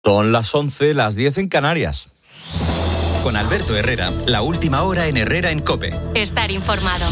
Son las 11, las 10 en Canarias. Con Alberto Herrera, la última hora en Herrera en COPE. Estar informado.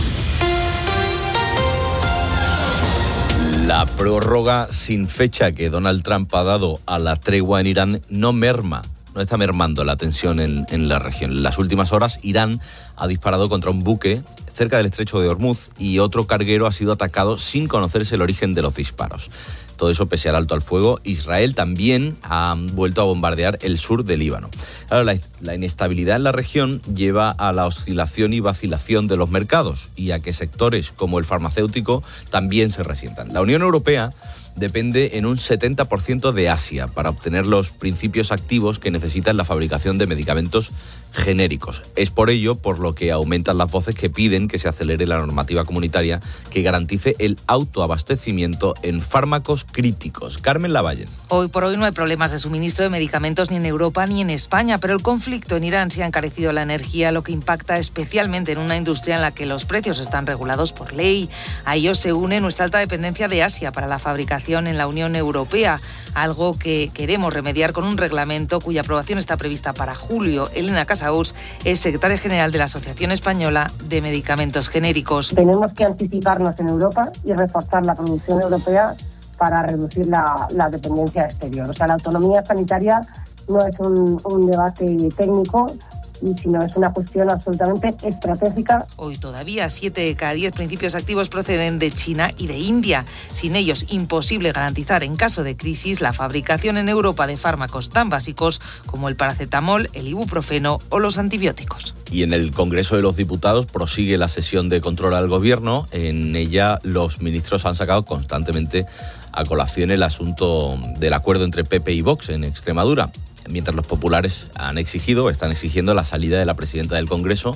La prórroga sin fecha que Donald Trump ha dado a la tregua en Irán no está mermando la tensión en la región. En las últimas horas, Irán ha disparado contra un buque cerca del estrecho de Hormuz y otro carguero ha sido atacado sin conocerse el origen de los disparos. Todo eso pese al alto al fuego. Israel también ha vuelto a bombardear el sur del Líbano. Claro, la inestabilidad en la región lleva a la oscilación y vacilación de los mercados y a que sectores como el farmacéutico también se resientan. La Unión Europea depende en un 70% de Asia para obtener los principios activos que necesita en la fabricación de medicamentos genéricos. Es por ello por lo que aumentan las voces que piden que se acelere la normativa comunitaria que garantice el autoabastecimiento en fármacos críticos. Carmen Lavalle. Hoy por hoy no hay problemas de suministro de medicamentos ni en Europa ni en España, pero el conflicto en Irán se ha encarecido la energía, lo que impacta especialmente en una industria en la que los precios están regulados por ley. A ello se une nuestra alta dependencia de Asia para la fabricación en la Unión Europea, algo que queremos remediar con un reglamento cuya aprobación está prevista para julio. Elena Casaús es secretaria general de la Asociación Española de Medicamentos Genéricos. Tenemos que anticiparnos en Europa y reforzar la producción europea para reducir la dependencia exterior. O sea, la autonomía sanitaria no es un debate técnico, sino es una cuestión absolutamente estratégica. Hoy todavía 7 de cada 10 principios activos proceden de China y de India. Sin ellos, imposible garantizar en caso de crisis la fabricación en Europa de fármacos tan básicos como el paracetamol, el ibuprofeno o los antibióticos. Y en el Congreso de los Diputados prosigue la sesión de control al Gobierno. En ella los ministros han sacado constantemente a colación el asunto del acuerdo entre PP y Vox en Extremadura. Mientras los populares están exigiendo la salida de la presidenta del Congreso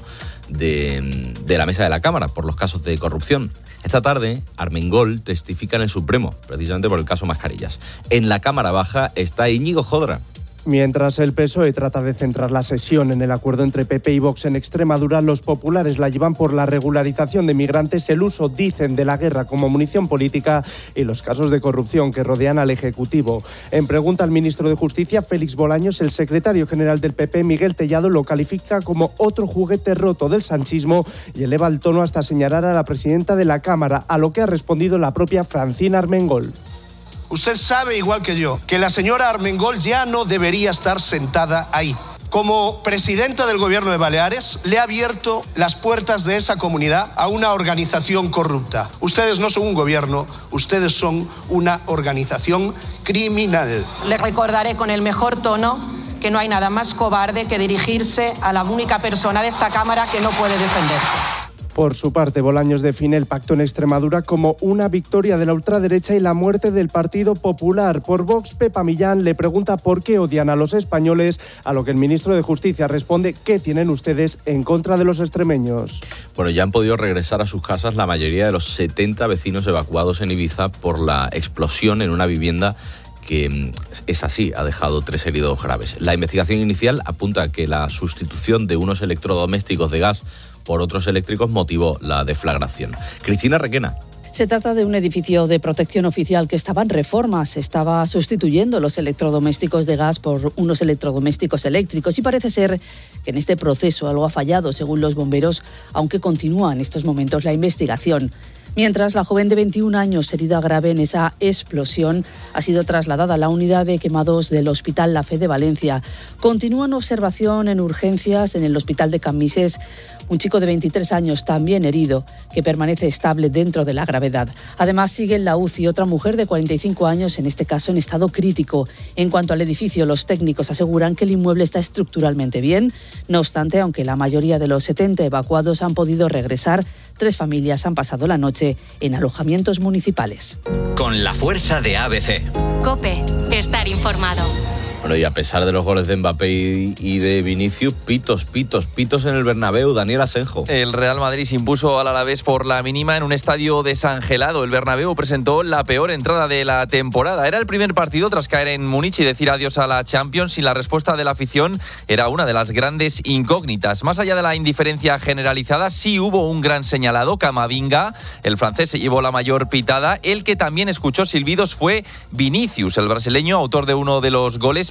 de la mesa de la Cámara por los casos de corrupción. Esta tarde, Armengol testifica en el Supremo, precisamente por el caso Mascarillas. En la Cámara Baja está Íñigo Jodra. Mientras el PSOE trata de centrar la sesión en el acuerdo entre PP y Vox en Extremadura, los populares la llevan por la regularización de migrantes, el uso, dicen, de la guerra como munición política y los casos de corrupción que rodean al Ejecutivo. En pregunta al ministro de Justicia, Félix Bolaños, el secretario general del PP, Miguel Tellado, lo califica como otro juguete roto del sanchismo y eleva el tono hasta señalar a la presidenta de la Cámara, a lo que ha respondido la propia Francina Armengol. Usted sabe, igual que yo, que la señora Armengol ya no debería estar sentada ahí. Como presidenta del Gobierno de Baleares, le ha abierto las puertas de esa comunidad a una organización corrupta. Ustedes no son un gobierno, ustedes son una organización criminal. Le recordaré con el mejor tono que no hay nada más cobarde que dirigirse a la única persona de esta Cámara que no puede defenderse. Por su parte, Bolaños define el pacto en Extremadura como una victoria de la ultraderecha y la muerte del Partido Popular. Por Vox, Pepa Millán le pregunta por qué odian a los españoles, a lo que el ministro de Justicia responde: ¿qué tienen ustedes en contra de los extremeños? Bueno, ya han podido regresar a sus casas la mayoría de los 70 vecinos evacuados en Ibiza por la explosión en una vivienda que es así, ha dejado 3 heridos graves. La investigación inicial apunta a que la sustitución de unos electrodomésticos de gas por otros eléctricos motivó la deflagración. Cristina Requena. Se trata de un edificio de protección oficial que estaba en reforma. Se estaba sustituyendo los electrodomésticos de gas por unos electrodomésticos eléctricos y parece ser que en este proceso algo ha fallado, según los bomberos, aunque continúa en estos momentos la investigación. Mientras, la joven de 21 años, herida grave en esa explosión, ha sido trasladada a la unidad de quemados del Hospital La Fe de Valencia. Continúa en observación en urgencias en el Hospital de Cambises un chico de 23 años también herido, que permanece estable dentro de la gravedad. Además, sigue en la UCI otra mujer de 45 años, en este caso en estado crítico. En cuanto al edificio, los técnicos aseguran que el inmueble está estructuralmente bien. No obstante, aunque la mayoría de los 70 evacuados han podido regresar, 3 familias han pasado la noche en alojamientos municipales. Con la fuerza de ABC. COPE, estar informado. Bueno, y a pesar de los goles de Mbappé y de Vinicius, pitos en el Bernabéu. Daniel Asenjo. El Real Madrid se impuso al Alavés por la mínima en un estadio desangelado. El Bernabéu presentó la peor entrada de la temporada. Era el primer partido tras caer en Múnich y decir adiós a la Champions, y la respuesta de la afición era una de las grandes incógnitas. Más allá de la indiferencia generalizada, sí hubo un gran señalado, Camavinga. El francés se llevó la mayor pitada. El que también escuchó silbidos fue Vinicius, el brasileño, autor de uno de los goles,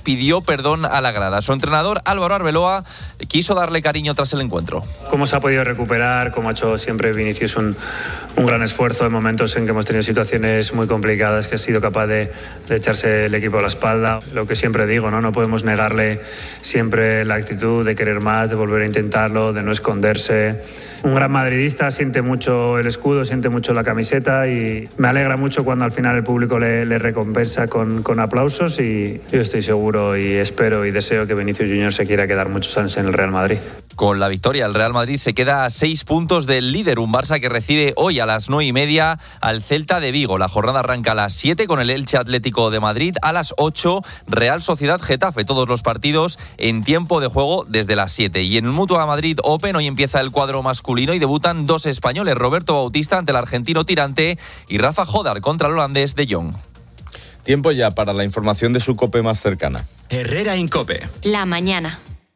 pidió perdón a la grada. Su entrenador, Álvaro Arbeloa, quiso darle cariño tras el encuentro. ¿Cómo se ha podido recuperar? Como ha hecho siempre Vinicius un gran esfuerzo en momentos en que hemos tenido situaciones muy complicadas, que ha sido capaz de echarse el equipo a la espalda. Lo que siempre digo, no podemos negarle siempre la actitud de querer más, de volver a intentarlo, de no esconderse. Un gran madridista, siente mucho el escudo, siente mucho la camiseta y me alegra mucho cuando al final el público le recompensa con aplausos, y yo estoy seguro y espero y deseo que Vinicius Junior se quiera quedar muchos años en el Real Madrid. Con la victoria, el Real Madrid se queda a 6 puntos del líder, un Barça que recibe hoy a las 9:30 al Celta de Vigo. La jornada arranca a las 7 con el Elche Atlético de Madrid, a las 8 Real Sociedad Getafe, todos los partidos en tiempo de juego desde las 7. Y en el Mutua Madrid Open hoy empieza el cuadro masculino y debutan 2 españoles, Roberto Bautista ante el argentino Tirante y Rafa Jodar contra el holandés De Jong. Tiempo ya para la información de su COPE más cercana. Herrera Incope. La mañana.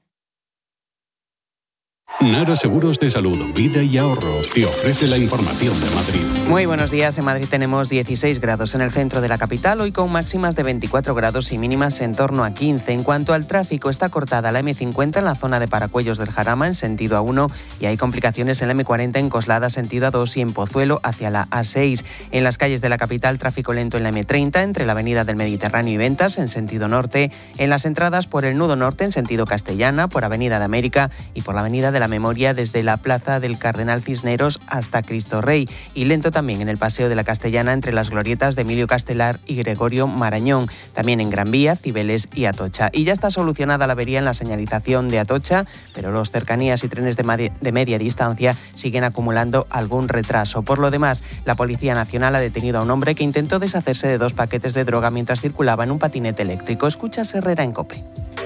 Nara Seguros de Salud, Vida y Ahorro te ofrece la información de Madrid. Muy buenos días. En Madrid tenemos 16 grados en el centro de la capital, hoy con máximas de 24 grados y mínimas en torno a 15. En cuanto al tráfico, está cortada la M50 en la zona de Paracuellos del Jarama en sentido A1 y hay complicaciones en la M40 en Coslada sentido A2 y en Pozuelo hacia la A6. En las calles de la capital, tráfico lento en la M30 entre la avenida del Mediterráneo y Ventas en sentido norte, en las entradas por el nudo norte en sentido Castellana, por Avenida de América y por la Avenida de la Memoria desde la Plaza del Cardenal Cisneros hasta Cristo Rey, y lento también en el Paseo de la Castellana entre las glorietas de Emilio Castelar y Gregorio Marañón, también en Gran Vía, Cibeles y Atocha. Y ya está solucionada la avería en la señalización de Atocha, pero los cercanías y trenes de media distancia siguen acumulando algún retraso. Por lo demás, la Policía Nacional ha detenido a un hombre que intentó deshacerse de 2 paquetes de droga mientras circulaba en un patinete eléctrico. Escuchas Herrera en COPE.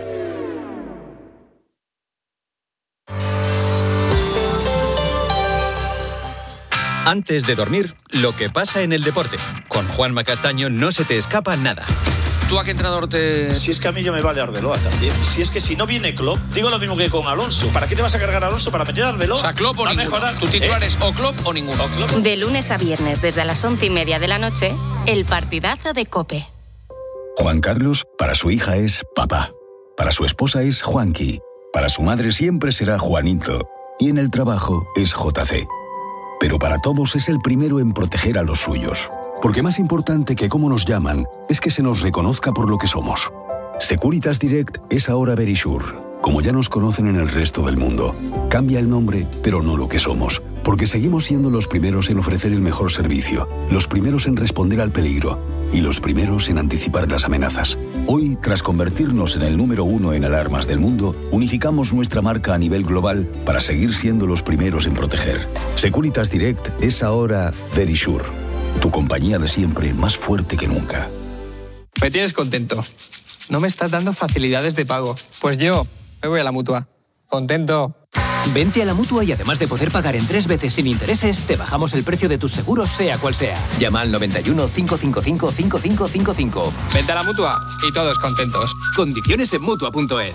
Antes de dormir, lo que pasa en el deporte. Con Juanma Castaño no se te escapa nada. ¿Tú a qué entrenador te...? Si es que a mí yo me vale Arbeloa también. Si es que si no viene Klopp, digo lo mismo que con Alonso. ¿Para qué te vas a cargar a Alonso? ¿Para meter a Arbeloa? O sea, Klopp o ninguno. Mejorar. ¿Tu titular es o Klopp o ninguno? De lunes a viernes, desde las 11:30 de la noche, el partidazo de COPE. Juan Carlos, para su hija es papá. Para su esposa es Juanqui. Para su madre siempre será Juanito. Y en el trabajo es JC. Pero para todos es el primero en proteger a los suyos. Porque más importante que cómo nos llaman es que se nos reconozca por lo que somos. Securitas Direct es ahora Verisure, como ya nos conocen en el resto del mundo. Cambia el nombre, pero no lo que somos. Porque seguimos siendo los primeros en ofrecer el mejor servicio, los primeros en responder al peligro y los primeros en anticipar las amenazas. Hoy, tras convertirnos en el número 1 en alarmas del mundo, unificamos nuestra marca a nivel global para seguir siendo los primeros en proteger. Securitas Direct es ahora Verisure, tu compañía de siempre más fuerte que nunca. Me tienes contento. No me estás dando facilidades de pago. Pues yo me voy a la Mutua. Contento. Vente a la Mutua y además de poder pagar en 3 veces sin intereses, te bajamos el precio de tus seguros sea cual sea. Llama al 91 555 5555. Vente a la Mutua y todos contentos. Condiciones en Mutua.es.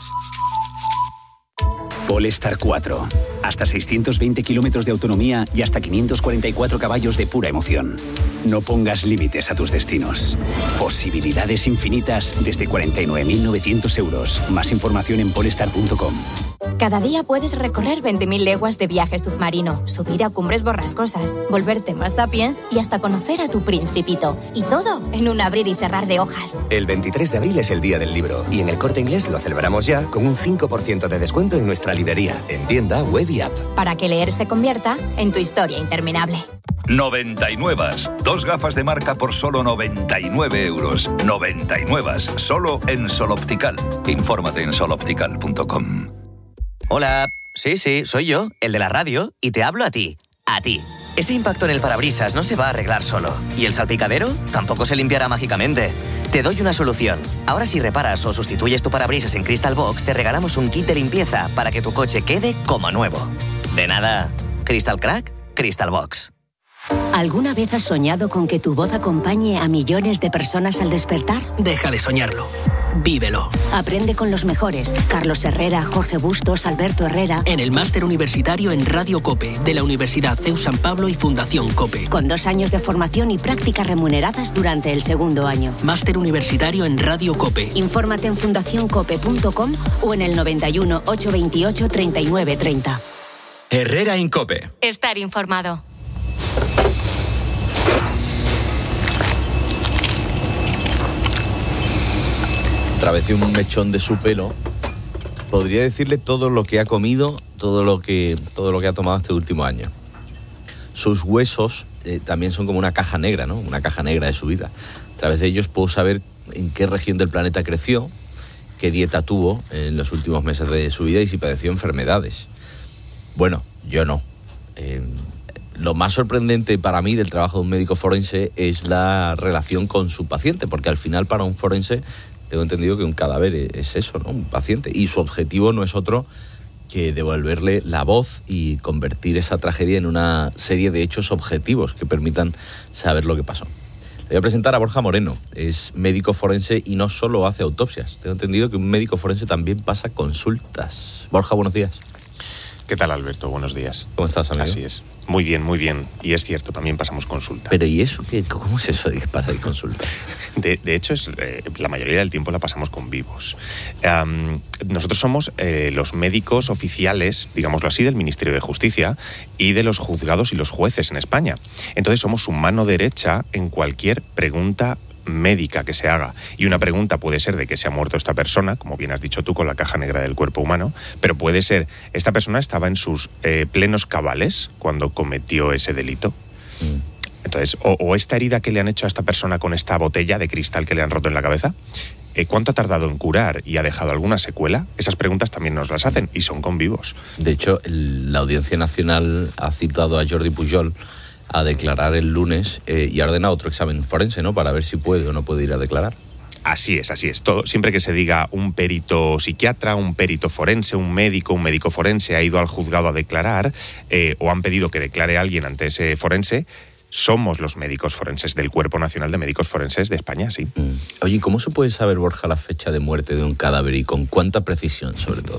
Polestar 4. Hasta 620 kilómetros de autonomía y hasta 544 caballos de pura emoción. No pongas límites a tus destinos. Posibilidades infinitas desde 49.900 euros. Más información en polestar.com. Cada día puedes recorrer 20.000 leguas de viaje submarino, subir a cumbres borrascosas, volverte más sapiens y hasta conocer a tu principito. Y todo en un abrir y cerrar de hojas. El 23 de abril es el Día del Libro y en el Corte Inglés lo celebramos ya con un 5% de descuento en nuestra librería, en tienda, web y app. Para que leer se convierta en tu historia interminable. 99. 2 gafas de marca por solo 99 euros. 99. Solo en Sol Optical. Infórmate en soloptical.com. Hola, sí, soy yo, el de la radio, y te hablo a ti. A ti. Ese impacto en el parabrisas no se va a arreglar solo. ¿Y el salpicadero? Tampoco se limpiará mágicamente. Te doy una solución. Ahora si reparas o sustituyes tu parabrisas en Crystal Box, te regalamos un kit de limpieza para que tu coche quede como nuevo. De nada. Crystal Crack, Crystal Box. ¿Alguna vez has soñado con que tu voz acompañe a millones de personas al despertar? Deja de soñarlo. Vívelo. Aprende con los mejores. Carlos Herrera, Jorge Bustos, Alberto Herrera. En el máster universitario en Radio COPE de la Universidad CEU San Pablo y Fundación COPE. Con 2 años de formación y prácticas remuneradas durante el 2º año. Máster universitario en Radio COPE. Infórmate en fundacioncope.com o en el 91 828 39 30. Herrera en COPE. Estar informado. A través de un mechón de su pelo, podría decirle todo lo que ha comido, todo lo que ha tomado este último año. Sus huesos también son como una caja negra, ¿no? Una caja negra de su vida. A través de ellos puedo saber en qué región del planeta creció, qué dieta tuvo en los últimos meses de su vida y si padeció enfermedades. Bueno, yo no. Lo más sorprendente para mí del trabajo de un médico forense es la relación con su paciente, porque al final para un forense tengo entendido que un cadáver es eso, ¿no? Un paciente. Y su objetivo no es otro que devolverle la voz y convertir esa tragedia en una serie de hechos objetivos que permitan saber lo que pasó. Le voy a presentar a Borja Moreno. Es médico forense y no solo hace autopsias. Tengo entendido que un médico forense también pasa consultas. Borja, buenos días. ¿Qué tal, Alberto? Buenos días. ¿Cómo estás, amigo? Así es. Muy bien, muy bien. Y es cierto, también pasamos consulta. ¿Pero y eso qué? ¿Cómo es eso de que pasáis consulta? De hecho, la mayoría del tiempo la pasamos con vivos. Nosotros somos los médicos oficiales, digámoslo así, del Ministerio de Justicia y de los juzgados y los jueces en España. Entonces somos su mano derecha en cualquier pregunta médica que se haga. Y una pregunta puede ser de que se ha muerto esta persona, como bien has dicho tú, con la caja negra del cuerpo humano, pero puede ser, esta persona estaba en sus plenos cabales cuando cometió ese delito. Entonces, o esta herida que le han hecho a esta persona con esta botella de cristal que le han roto en la cabeza, ¿cuánto ha tardado en curar y ha dejado alguna secuela? Esas preguntas también nos las hacen y son con vivos. De hecho, la Audiencia Nacional ha citado a Jordi Pujol a declarar el lunes y ha ordenado otro examen forense, ¿no? Para ver si puede o no puede ir a declarar. Así es. Todo, siempre que se diga un perito psiquiatra, un perito forense, un médico forense ha ido al juzgado a declarar o han pedido que declare a alguien ante ese forense, somos los médicos forenses del Cuerpo Nacional de Médicos Forenses de España, sí. Oye, ¿cómo se puede saber, Borja, la fecha de muerte de un cadáver y con cuánta precisión, sobre todo?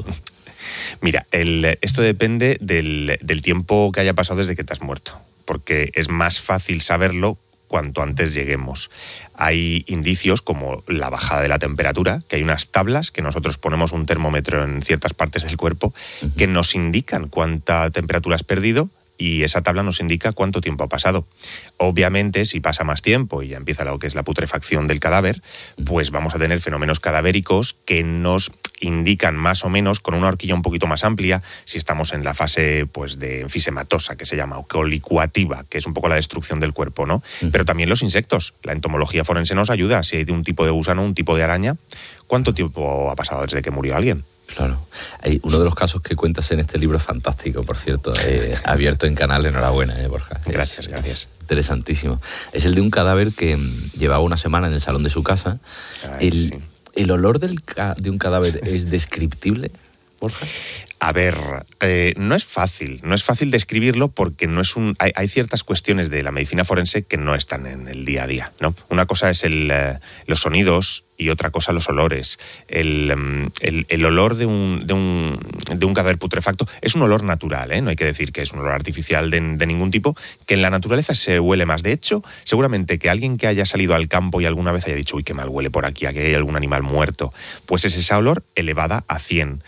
Mira, esto depende del tiempo que haya pasado desde que te has muerto, porque es más fácil saberlo cuanto antes lleguemos. Hay indicios como la bajada de la temperatura, que hay unas tablas que nosotros ponemos un termómetro en ciertas partes del cuerpo que nos indican cuánta temperatura has perdido y esa tabla nos indica cuánto tiempo ha pasado. Obviamente, si pasa más tiempo y ya empieza lo que es la putrefacción del cadáver, pues vamos a tener fenómenos cadavéricos que nos indican más o menos, con una horquilla un poquito más amplia, si estamos en la fase pues de enfisematosa, que se llama, o colicuativa, que es un poco la destrucción del cuerpo, ¿no? Pero también los insectos. La entomología forense nos ayuda. Si hay de un tipo de gusano, un tipo de araña, ¿cuánto tiempo ha pasado desde que murió alguien? Claro. Hay uno de los casos que cuentas en este libro es fantástico, por cierto, abierto en Canal, enhorabuena, Borja. Gracias. Interesantísimo. Es el de un cadáver que llevaba una semana en el salón de su casa. ¿El olor de un cadáver es descriptible, Borja? A ver, no es fácil describirlo porque no es hay ciertas cuestiones de la medicina forense que no están en el día a día, ¿no? Una cosa es los sonidos y otra cosa los olores. El olor de un cadáver putrefacto es un olor natural, ¿eh? No hay que decir que es un olor artificial de ningún tipo, que en la naturaleza se huele más. De hecho, seguramente que alguien que haya salido al campo y alguna vez haya dicho, uy, qué mal huele por aquí hay algún animal muerto, pues es esa olor elevada a 100.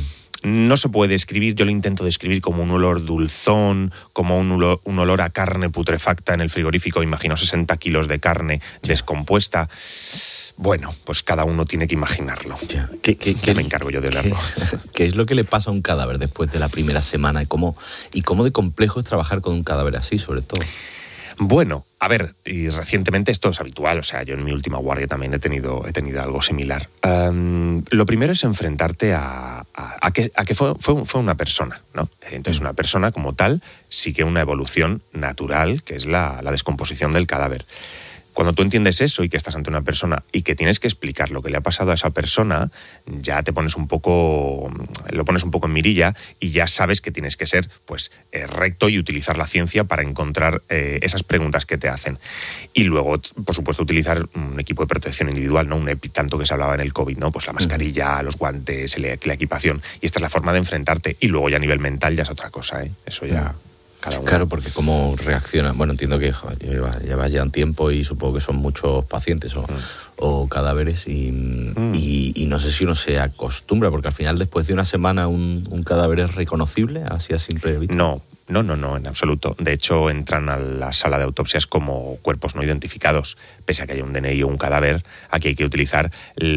No se puede describir, yo lo intento describir como un olor dulzón, como un olor a carne putrefacta en el frigorífico, imagino 60 kilos de carne descompuesta. Bueno, pues cada uno tiene que imaginarlo. ¿Qué me encargo yo de olerlo? ¿Qué es lo que le pasa a un cadáver después de la primera semana? ¿Y cómo de complejo es trabajar con un cadáver así, sobre todo? Bueno, a ver, y recientemente esto es habitual, o sea, yo en mi última guardia también he tenido algo similar. Lo primero es enfrentarte a que fue una persona, ¿no? Entonces una persona como tal sigue una evolución natural, que es la descomposición del cadáver. Cuando tú entiendes eso y que estás ante una persona y que tienes que explicar lo que le ha pasado a esa persona, ya lo pones un poco en mirilla y ya sabes que tienes que ser pues recto y utilizar la ciencia para encontrar esas preguntas que te hacen. Y luego, por supuesto, utilizar un equipo de protección individual, ¿no? Un EPI, tanto que se hablaba en el COVID, ¿no? Pues la mascarilla, los guantes, la equipación. Y esta es la forma de enfrentarte. Y luego ya a nivel mental ya es otra cosa, ¿eh? Eso ya... Cada uno. Claro, porque cómo reacciona. Bueno, entiendo que lleva ya un tiempo y supongo que son muchos pacientes o cadáveres y no sé si uno se acostumbra, porque al final después de una semana un cadáver es reconocible, así a simple vista. No, en absoluto. De hecho, entran a la sala de autopsias como cuerpos no identificados. Pese a que haya un DNI o un cadáver, aquí hay que utilizar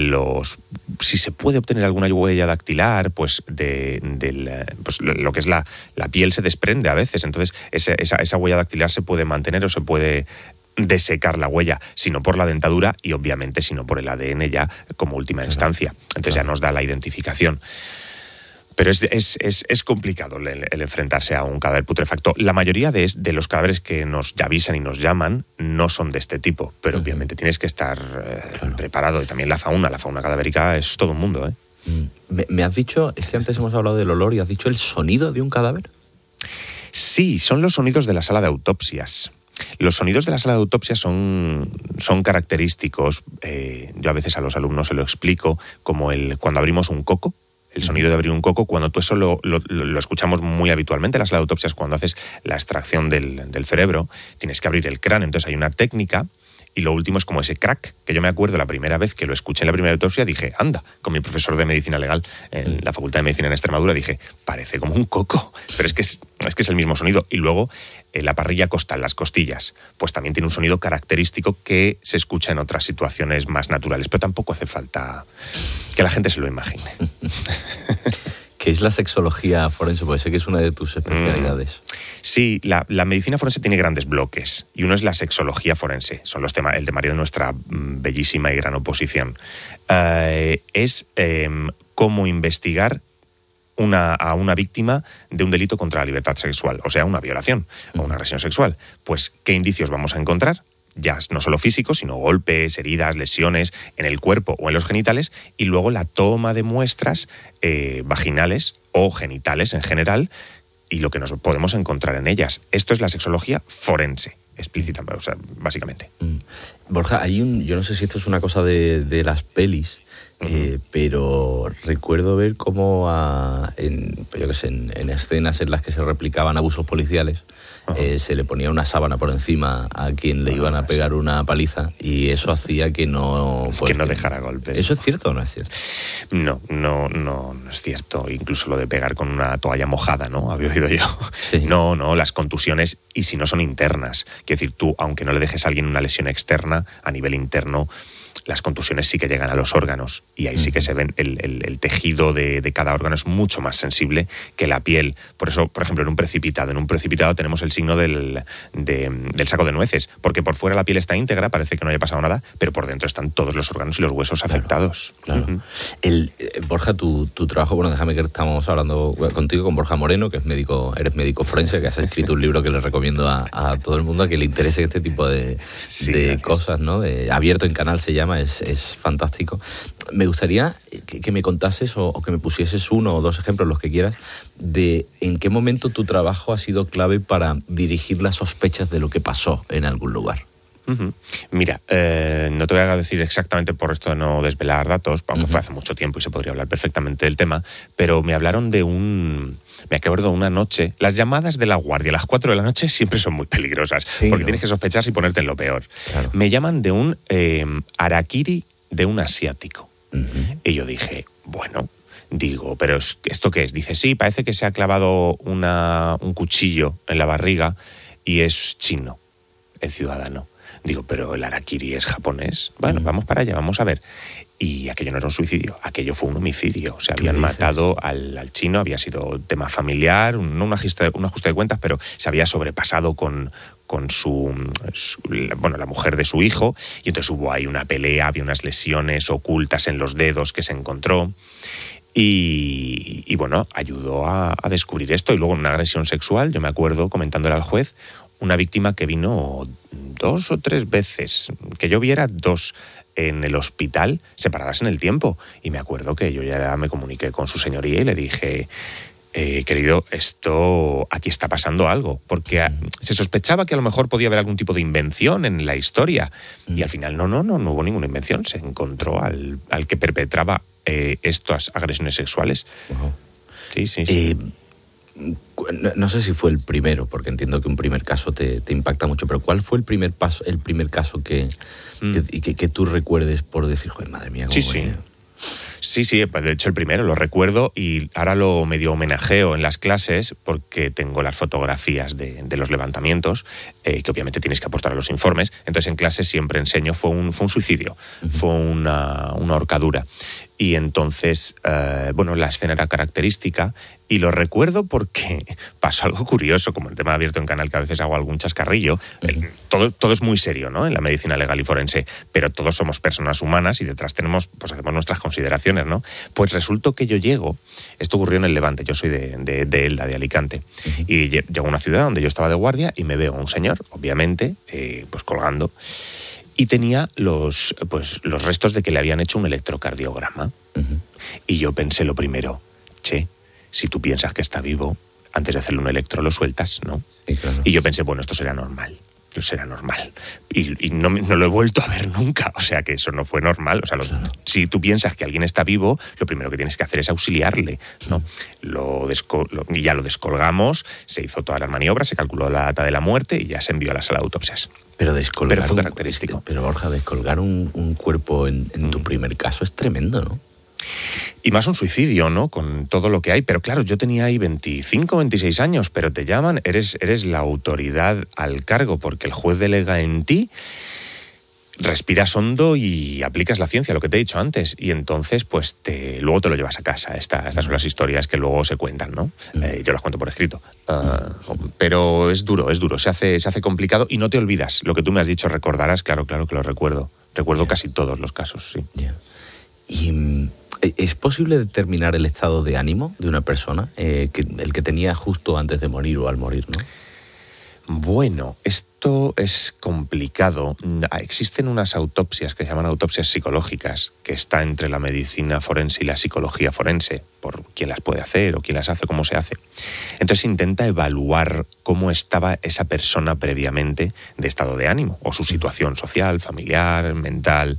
si se puede obtener alguna huella dactilar, pues pues lo que es la piel se desprende a veces. Entonces, esa huella dactilar se puede mantener o se puede desecar la huella, sino por la dentadura y obviamente sino por el ADN ya como última instancia. Entonces ya nos da la identificación. Pero es complicado el enfrentarse a un cadáver putrefacto. La mayoría de los cadáveres que nos avisan y nos llaman no son de este tipo, pero obviamente tienes que estar preparado. Y también la fauna cadavérica es todo un mundo, ¿eh? Me has dicho, es que antes hemos hablado del olor y has dicho el sonido de un cadáver. Sí, son los sonidos de la sala de autopsias. Los sonidos de la sala de autopsias son característicos. Yo a veces a los alumnos se lo explico como cuando abrimos un coco. El sonido de abrir un coco, cuando tú eso lo escuchamos muy habitualmente en las autopsias, cuando haces la extracción del cerebro, tienes que abrir el cráneo. Entonces hay una técnica y lo último es como ese crack, que yo me acuerdo la primera vez que lo escuché en la primera autopsia, dije, anda, con mi profesor de medicina legal en la Facultad de Medicina en Extremadura, dije, parece como un coco, pero es que es el mismo sonido. Y luego la parrilla costal, las costillas, pues también tiene un sonido característico que se escucha en otras situaciones más naturales, pero tampoco hace falta que la gente se lo imagine. ¿Qué es la sexología forense? Puede ser que es una de tus especialidades. Sí, la medicina forense tiene grandes bloques y uno es la sexología forense. Son los temas, el temario de nuestra bellísima y gran oposición. Es cómo investigar a una víctima de un delito contra la libertad sexual, o sea, una violación o una agresión sexual. Pues, ¿qué indicios vamos a encontrar? Ya no solo físicos, sino golpes, heridas, lesiones en el cuerpo o en los genitales, y luego la toma de muestras vaginales o genitales en general y lo que nos podemos encontrar en ellas. Esto es la sexología forense, explícita, o sea, básicamente. Borja, yo no sé si esto es una cosa de las pelis, pero recuerdo ver cómo en escenas en las que se replicaban abusos policiales, se le ponía una sábana por encima a quien le iban a pegar una paliza y eso hacía que no dejara golpes. ¿Eso es cierto o no es cierto? No es cierto. Incluso lo de pegar con una toalla mojada, ¿no? Había oído yo. Sí. No, las contusiones, y si no son internas. Quiero decir, tú, aunque no le dejes a alguien una lesión externa, a nivel interno, las contusiones sí que llegan a los órganos y ahí sí que se ven el tejido de cada órgano es mucho más sensible que la piel. Por eso, por ejemplo, en un precipitado tenemos el signo del saco de nueces, porque por fuera la piel está íntegra, parece que no haya pasado nada, pero por dentro están todos los órganos y los huesos afectados. Claro. Borja, tu trabajo, bueno, déjame que estamos hablando contigo con Borja Moreno, que eres médico forense, que has escrito un libro que le recomiendo a todo el mundo a que le interese este tipo de cosas, ¿no? Abierto en Canal se llama. Es fantástico. Me gustaría que me contases o que me pusieses uno o dos ejemplos, los que quieras, de en qué momento tu trabajo ha sido clave para dirigir las sospechas de lo que pasó en algún lugar. Mira, no te voy a decir exactamente por esto de no desvelar datos, porque fue hace mucho tiempo y se podría hablar perfectamente del tema, pero me hablaron me acuerdo una noche, las llamadas de la guardia a las 4 de la noche siempre son muy peligrosas, porque tienes que sospechar y ponerte en lo peor. Claro. Me llaman de un harakiri de un asiático. Y yo dije, bueno, pero ¿esto qué es? Dice, sí, parece que se ha clavado un cuchillo en la barriga y es chino, el ciudadano. Digo, pero el harakiri es japonés. Bueno, vamos para allá, vamos a ver. Y aquello no era un suicidio, aquello fue un homicidio. O sea, habían matado al chino, había sido tema familiar, no un ajuste de cuentas, pero se había sobrepasado con la mujer de su hijo, y entonces hubo ahí una pelea, había unas lesiones ocultas en los dedos que se encontró. Y bueno, ayudó a descubrir esto. Y luego en una agresión sexual, yo me acuerdo comentándole al juez, una víctima que vino 2 o 3 veces, que yo viera 2 en el hospital, separadas en el tiempo. Y me acuerdo que yo ya me comuniqué con su señoría y le dije, querido, aquí está pasando algo, porque se sospechaba que a lo mejor podía haber algún tipo de invención en la historia, y al final no hubo ninguna invención, se encontró al que perpetraba estas agresiones sexuales. Wow. Sí. No sé si fue el primero, porque entiendo que un primer caso te impacta mucho, pero ¿cuál fue el primer caso que tú recuerdes por decir, joder, madre mía? Sí, de hecho el primero lo recuerdo, y ahora lo medio homenajeo en las clases porque tengo las fotografías de los levantamientos, que obviamente tienes que aportar a los informes. Entonces en clase siempre enseño, fue un suicidio, fue una ahorcadura. Y entonces, la escena era característica, y lo recuerdo porque pasó algo curioso, como el tema abierto en canal, que a veces hago algún chascarrillo. Todo es muy serio, ¿no?, en la medicina legal y forense, pero todos somos personas humanas y detrás hacemos nuestras consideraciones, ¿no? Pues resultó que yo llego, esto ocurrió en el Levante, yo soy de Elda, de Alicante, y llego a una ciudad donde yo estaba de guardia y me veo a un señor, obviamente, colgando, y tenía los restos de que le habían hecho un electrocardiograma. Y yo pensé lo primero, si tú piensas que está vivo, antes de hacerle un electro lo sueltas, ¿no? Sí, claro. Y yo pensé, esto será normal. Y no lo he vuelto a ver nunca, o sea que eso no fue normal. O sea, si tú piensas que alguien está vivo, lo primero que tienes que hacer es auxiliarle, ¿no? Y ya lo descolgamos, se hizo todas las maniobras, se calculó la data de la muerte y ya se envió a la sala de autopsias. Pero descolgar fue característico. Pero Borja, descolgar un cuerpo en tu primer caso es tremendo, ¿no? Y más un suicidio, ¿no?, con todo lo que hay. Pero claro, yo tenía ahí 25, 26 años, pero te llaman, eres la autoridad al cargo, porque el juez delega en ti, respiras hondo y aplicas la ciencia, lo que te he dicho antes, y entonces pues luego te lo llevas a casa. Estas son las historias que luego se cuentan, ¿no? Yo las cuento por escrito. Pero es duro, se hace complicado, y no te olvidas. Lo que tú me has dicho, recordarás, claro que lo recuerdo. Recuerdo casi todos los casos, sí. Y ¿es posible determinar el estado de ánimo de una persona, el que tenía justo antes de morir o al morir, ¿no? Bueno, esto es complicado. Existen unas autopsias que se llaman autopsias psicológicas, que está entre la medicina forense y la psicología forense, por quién las puede hacer o quién las hace, cómo se hace. Entonces intenta evaluar cómo estaba esa persona previamente de estado de ánimo, o su situación social, familiar, mental.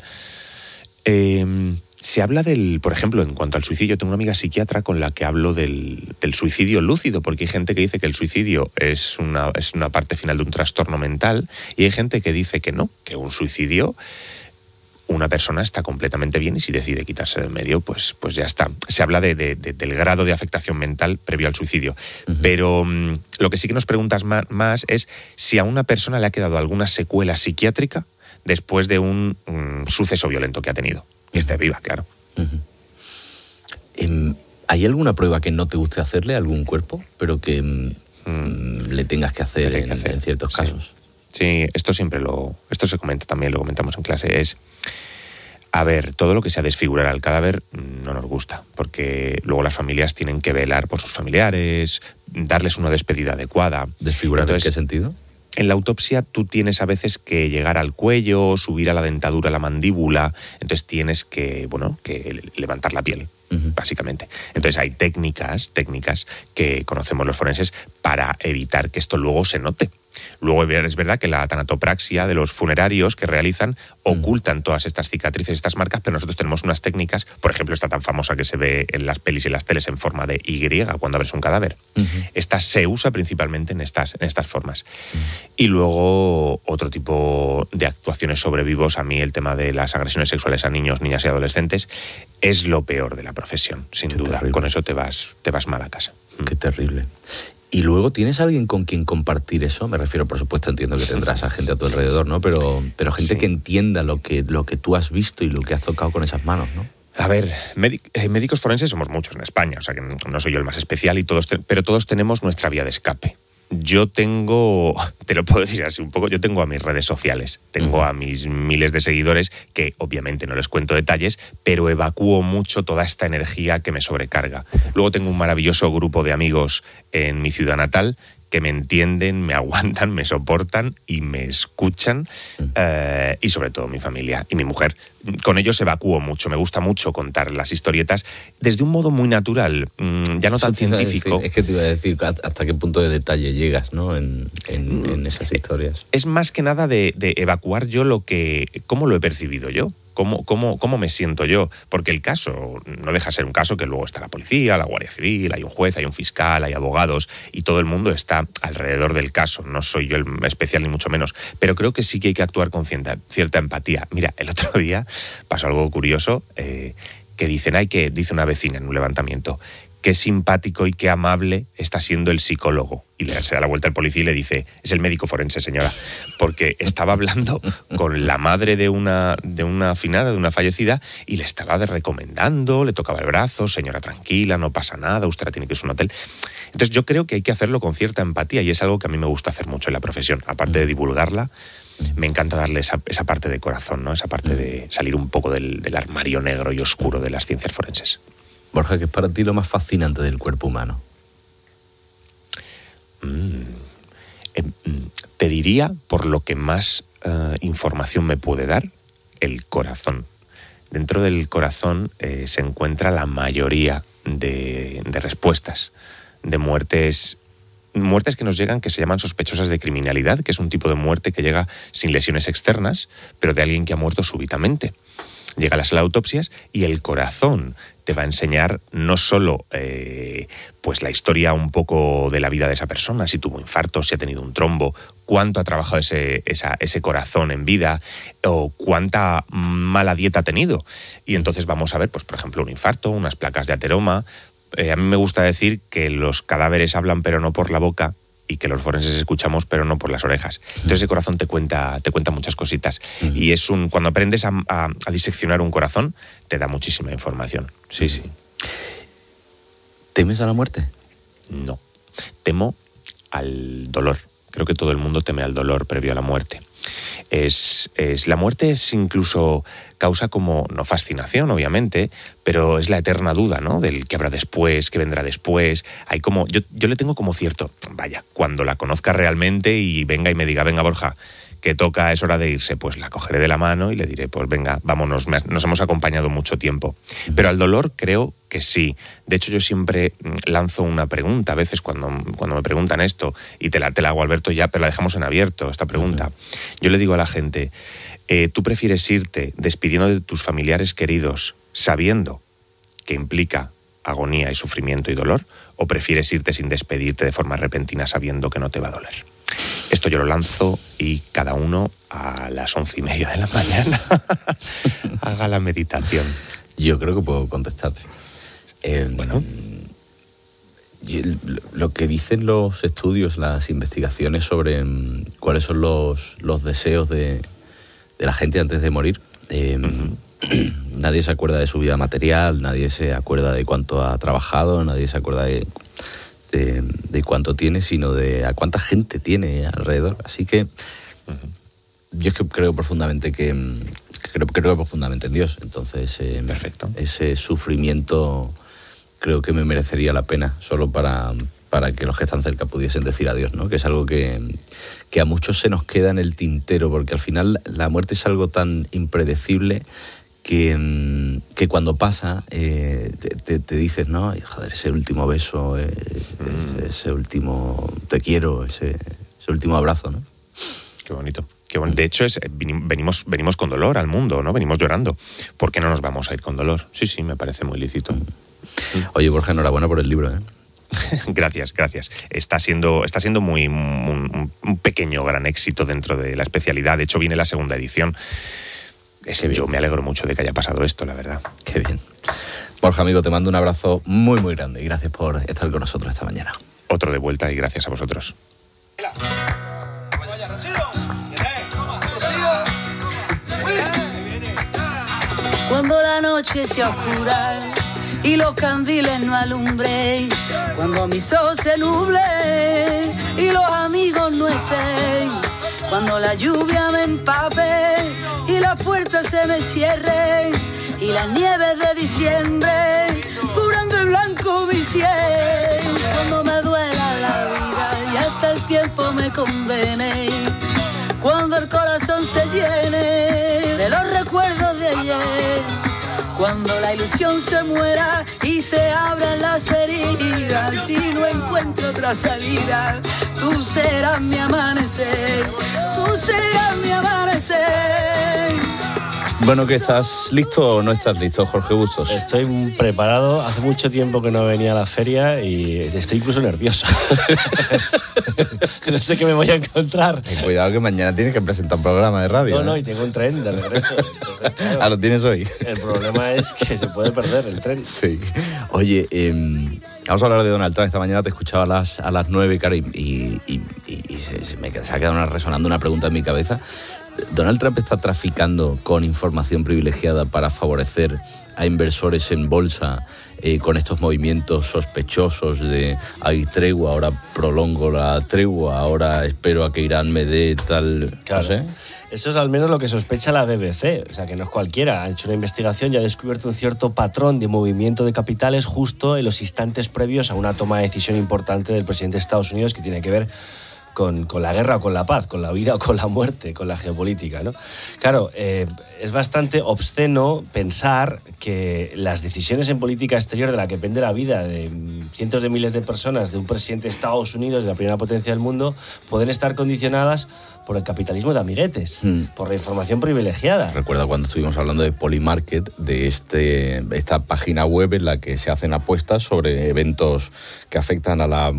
Se habla por ejemplo, en cuanto al suicidio, tengo una amiga psiquiatra con la que hablo del suicidio lúcido, porque hay gente que dice que el suicidio es una parte final de un trastorno mental, y hay gente que dice que no, que un suicidio, una persona está completamente bien y si decide quitarse del medio, pues ya está. Se habla del grado de afectación mental previo al suicidio. Pero lo que sí que nos preguntas más es si a una persona le ha quedado alguna secuela psiquiátrica después de un suceso violento que ha tenido. Que esté viva, claro. ¿Hay alguna prueba que no te guste hacerle a algún cuerpo, pero que le tengas que hacer en ciertos casos? Sí, esto se comenta también, lo comentamos en clase, es... A ver, todo lo que sea desfigurar al cadáver no nos gusta, porque luego las familias tienen que velar por sus familiares, darles una despedida adecuada. ¿Desfigurar en qué sentido? En la autopsia tú tienes a veces que llegar al cuello, subir a la dentadura, a la mandíbula, entonces tienes que levantar la piel, básicamente. Entonces hay técnicas que conocemos los forenses para evitar que esto luego se note. Luego es verdad que la tanatopraxia de los funerarios que realizan ocultan todas estas cicatrices, estas marcas, pero nosotros tenemos unas técnicas, por ejemplo, esta tan famosa que se ve en las pelis y en las teles en forma de Y cuando abres un cadáver. Esta se usa principalmente en estas formas. Y luego otro tipo de actuaciones sobre vivos. A mí el tema de las agresiones sexuales a niños, niñas y adolescentes es lo peor de la profesión, sin duda. Terrible. Con eso te vas mal a casa. Qué terrible. ¿Y luego tienes alguien con quien compartir eso? Me refiero, por supuesto, entiendo que tendrás a gente a tu alrededor, ¿no? Pero gente que entienda lo que tú has visto y lo que has tocado con esas manos, ¿no? A ver, médicos forenses somos muchos en España, o sea que no soy yo el más especial, pero todos tenemos nuestra vía de escape. Yo tengo, te lo puedo decir así un poco, yo tengo a mis redes sociales, tengo a mis miles de seguidores que obviamente no les cuento detalles, pero evacúo mucho toda esta energía que me sobrecarga. Luego tengo un maravilloso grupo de amigos en mi ciudad natal que me entienden, me aguantan, me soportan y me escuchan, y sobre todo mi familia y mi mujer. Con ellos evacúo mucho, me gusta mucho contar las historietas desde un modo muy natural, ya no tan científico. Es que te iba a decir hasta qué punto de detalle llegas, ¿no? en esas historias. Es más que nada de evacuar yo cómo lo he percibido yo. ¿Cómo me siento yo? Porque el caso no deja de ser un caso que luego está la policía, la Guardia Civil, hay un juez, hay un fiscal, hay abogados y todo el mundo está alrededor del caso. No soy yo el especial ni mucho menos, pero creo que sí que hay que actuar con cierta empatía. Mira, el otro día pasó algo curioso, que dice una vecina en un levantamiento: qué simpático y qué amable está siendo el psicólogo. Y se da la vuelta al policía y le dice: es el médico forense, señora. Porque estaba hablando con la madre de una afinada, de una fallecida, y le estaba recomendando, le tocaba el brazo: señora, tranquila, no pasa nada, usted tiene que ir a un hotel. Entonces yo creo que hay que hacerlo con cierta empatía, y es algo que a mí me gusta hacer mucho en la profesión. Aparte de divulgarla, me encanta darle esa parte de corazón, ¿no? Esa parte de salir un poco del armario negro y oscuro de las ciencias forenses. Borja, ¿qué es para ti lo más fascinante del cuerpo humano? Te diría, por lo que más información me puede dar, el corazón. Dentro del corazón se encuentra la mayoría de respuestas, de muertes que nos llegan, que se llaman sospechosas de criminalidad, que es un tipo de muerte que llega sin lesiones externas, pero de alguien que ha muerto súbitamente. Llega a la sala de autopsias y el corazón te va a enseñar no solo pues la historia un poco de la vida de esa persona, si tuvo infarto, si ha tenido un trombo, cuánto ha trabajado ese corazón en vida o cuánta mala dieta ha tenido. Y entonces vamos a ver, pues por ejemplo, un infarto, unas placas de ateroma. A mí me gusta decir que los cadáveres hablan pero no por la boca, y que los forenses escuchamos pero no por las orejas. Entonces el corazón te cuenta muchas cositas. Y cuando aprendes a diseccionar un corazón, te da muchísima información. Sí, sí. ¿Temes a la muerte? No. Temo al dolor. Creo que todo el mundo teme al dolor previo a la muerte. La muerte es incluso causa como, no fascinación obviamente, pero es la eterna duda, ¿no? Del qué habrá después, qué vendrá después. Hay como, yo le tengo como cierto, cuando la conozca realmente y venga y me diga: venga Borja, que toca, es hora de irse, pues la cogeré de la mano y le diré: pues venga, vámonos, nos hemos acompañado mucho tiempo. Pero al dolor creo que sí. De hecho, yo siempre lanzo una pregunta, a veces cuando me preguntan esto, y te la hago, Alberto, ya, pero la dejamos en abierto, esta pregunta. Yo le digo a la gente: ¿tú prefieres irte despidiendo de tus familiares queridos sabiendo que implica agonía y sufrimiento y dolor, o prefieres irte sin despedirte de forma repentina sabiendo que no te va a doler? Esto yo lo lanzo y cada uno a las 11:30 de la mañana haga la meditación. Yo creo que puedo contestarte. Bueno. Lo que dicen los estudios, las investigaciones sobre cuáles son los deseos de la gente antes de morir, nadie se acuerda de su vida material, nadie se acuerda de cuánto ha trabajado, nadie se acuerda de cuánto tiene, sino de a cuánta gente tiene alrededor. Así que yo es que creo profundamente creo profundamente en Dios. Entonces perfecto. Ese sufrimiento creo que me merecería la pena solo para que los que están cerca pudiesen decir adiós, ¿no? Que es algo que a muchos se nos queda en el tintero, porque al final la muerte es algo tan impredecible que cuando pasa te dices, ¿no? Joder, ese último beso, ese último te quiero, ese último abrazo, ¿no? Qué bonito. De hecho, venimos con dolor al mundo, ¿no? Venimos llorando. ¿Por qué no nos vamos a ir con dolor? Sí, me parece muy lícito. Oye, Borja, enhorabuena por el libro, ¿eh? Gracias. Está siendo muy un pequeño gran éxito dentro de la especialidad. De hecho, viene la segunda edición. Yo me alegro mucho de que haya pasado esto, la verdad. Qué bien. Borja, amigo, te mando un abrazo muy, muy grande y gracias por estar con nosotros esta mañana. Otro de vuelta y gracias a vosotros. Cuando la noche se oscura y los candiles no alumbren, cuando mis ojos se nublen y los amigos no estén, cuando la lluvia me empape y las puertas se me cierren y las nieves de diciembre cubran de blanco mi sien, cuando me duela la vida y hasta condene, cuando el corazón se llene de los recuerdos de ayer, cuando la ilusión se muera y se abran las heridas y no encuentro otra salida, tú serás mi amanecer, tú serás mi amanecer. Bueno, ¿que estás listo o no estás listo, Jorge Bustos? Estoy preparado. Hace mucho tiempo que no venía a la feria y estoy incluso nervioso. No sé qué me voy a encontrar. Cuidado que mañana tienes que presentar un programa de radio. No, y tengo un tren de regreso. Entonces, claro, lo tienes hoy. El problema es que se puede perder el tren. Sí. Oye, vamos a hablar de Donald Trump. Esta mañana te escuchaba a las 9, claro, y se ha quedado resonando una pregunta en mi cabeza. ¿Donald Trump está traficando con información privilegiada para favorecer a inversores en bolsa con estos movimientos sospechosos de hay tregua, ahora prolongo la tregua, ahora espero a que Irán me dé tal... Claro. No sé? Eso es al menos lo que sospecha la BBC, o sea que no es cualquiera. Ha hecho una investigación y ha descubierto un cierto patrón de movimiento de capitales justo en los instantes previos a una toma de decisión importante del presidente de Estados Unidos que tiene que ver con la guerra o con la paz, con la vida o con la muerte, con la geopolítica, ¿no? Claro, es bastante obsceno pensar que las decisiones en política exterior de la que depende la vida de cientos de miles de personas, de un presidente de Estados Unidos, de la primera potencia del mundo, pueden estar condicionadas por el capitalismo de amiguetes, por la información privilegiada. Recuerdo cuando estuvimos hablando de Polymarket, de esta página web en la que se hacen apuestas sobre eventos que afectan a la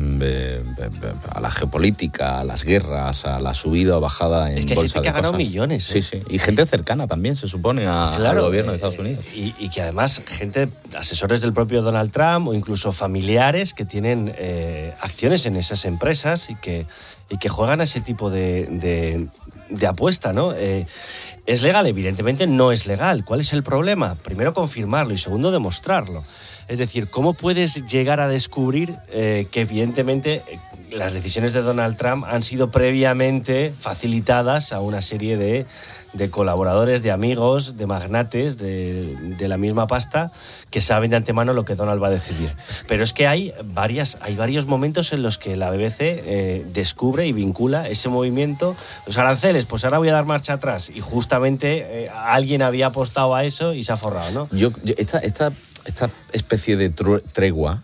geopolítica, a las guerras, a la subida o bajada en bolsa de cosas. Es que hay gente que ha ganado millones. Sí, sí. Y gente cercana también, se supone, al gobierno de Estados Unidos. Y que además gente, asesores del propio Donald Trump o incluso familiares que tienen acciones en esas empresas y que juegan a ese tipo de apuesta, ¿no? ¿Es legal? Evidentemente no es legal. ¿Cuál es el problema? Primero, confirmarlo y segundo, demostrarlo. Es decir, ¿cómo puedes llegar a descubrir que evidentemente las decisiones de Donald Trump han sido previamente facilitadas a una serie de colaboradores, de amigos, de magnates de la misma pasta que saben de antemano lo que Donald va a decidir? Pero es que hay varios momentos en los que la BBC descubre y vincula ese movimiento. Los aranceles, pues ahora voy a dar marcha atrás, y justamente alguien había apostado a eso y se ha forrado, ¿no? Esta especie de tregua,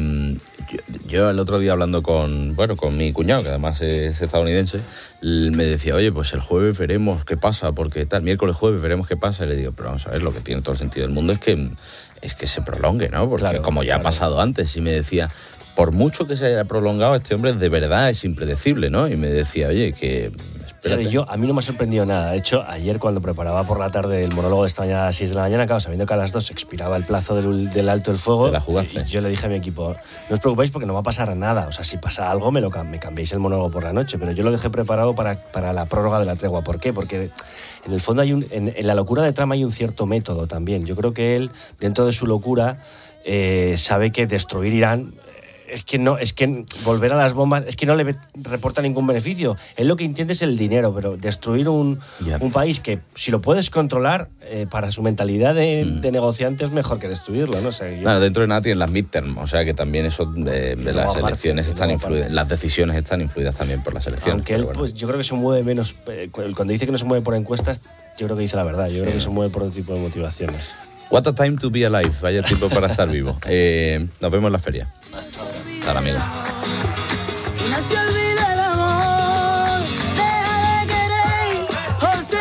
yo el otro día hablando con mi cuñado, que además es estadounidense, me decía, oye, pues el jueves veremos qué pasa, porque tal, miércoles, jueves veremos qué pasa, y le digo, pero vamos a ver, lo que tiene todo el sentido del mundo es que se prolongue, ¿no? Porque claro, como ya ha pasado antes, y me decía, por mucho que se haya prolongado, este hombre de verdad es impredecible, ¿no? Y me decía, oye, que... A mí no me ha sorprendido nada. De hecho, ayer cuando preparaba por la tarde el monólogo de esta mañana a las 6 de la mañana, claro, sabiendo que a las 2 expiraba el plazo del alto el fuego, ¿te la jugaste? Y yo le dije a mi equipo, no os preocupéis porque no va a pasar nada. O sea, si pasa algo me cambiéis el monólogo por la noche, pero yo lo dejé preparado para la prórroga de la tregua. ¿Por qué? Porque en el fondo en la locura de Trump hay un cierto método también. Yo creo que él, dentro de su locura, sabe que destruir Irán... Es que volver a las bombas es que no le reporta ningún beneficio. Él lo que entiende es el dinero, pero destruir un país que, si lo puedes controlar, para su mentalidad de negociante es mejor que destruirlo, no sé. Claro, dentro de nada tienen las midterm, o sea que también eso de las elecciones están influidas, las decisiones están influidas también por las elecciones. Aunque él, pues yo creo que se mueve menos, cuando dice que no se mueve por encuestas, yo creo que dice la verdad, yo creo que se mueve por otro tipo de motivaciones. What a time to be alive, vaya tiempo para estar vivo. Nos vemos en la feria. Hasta ahora, amigo. Y no se olvida el amor, deja de querer, José,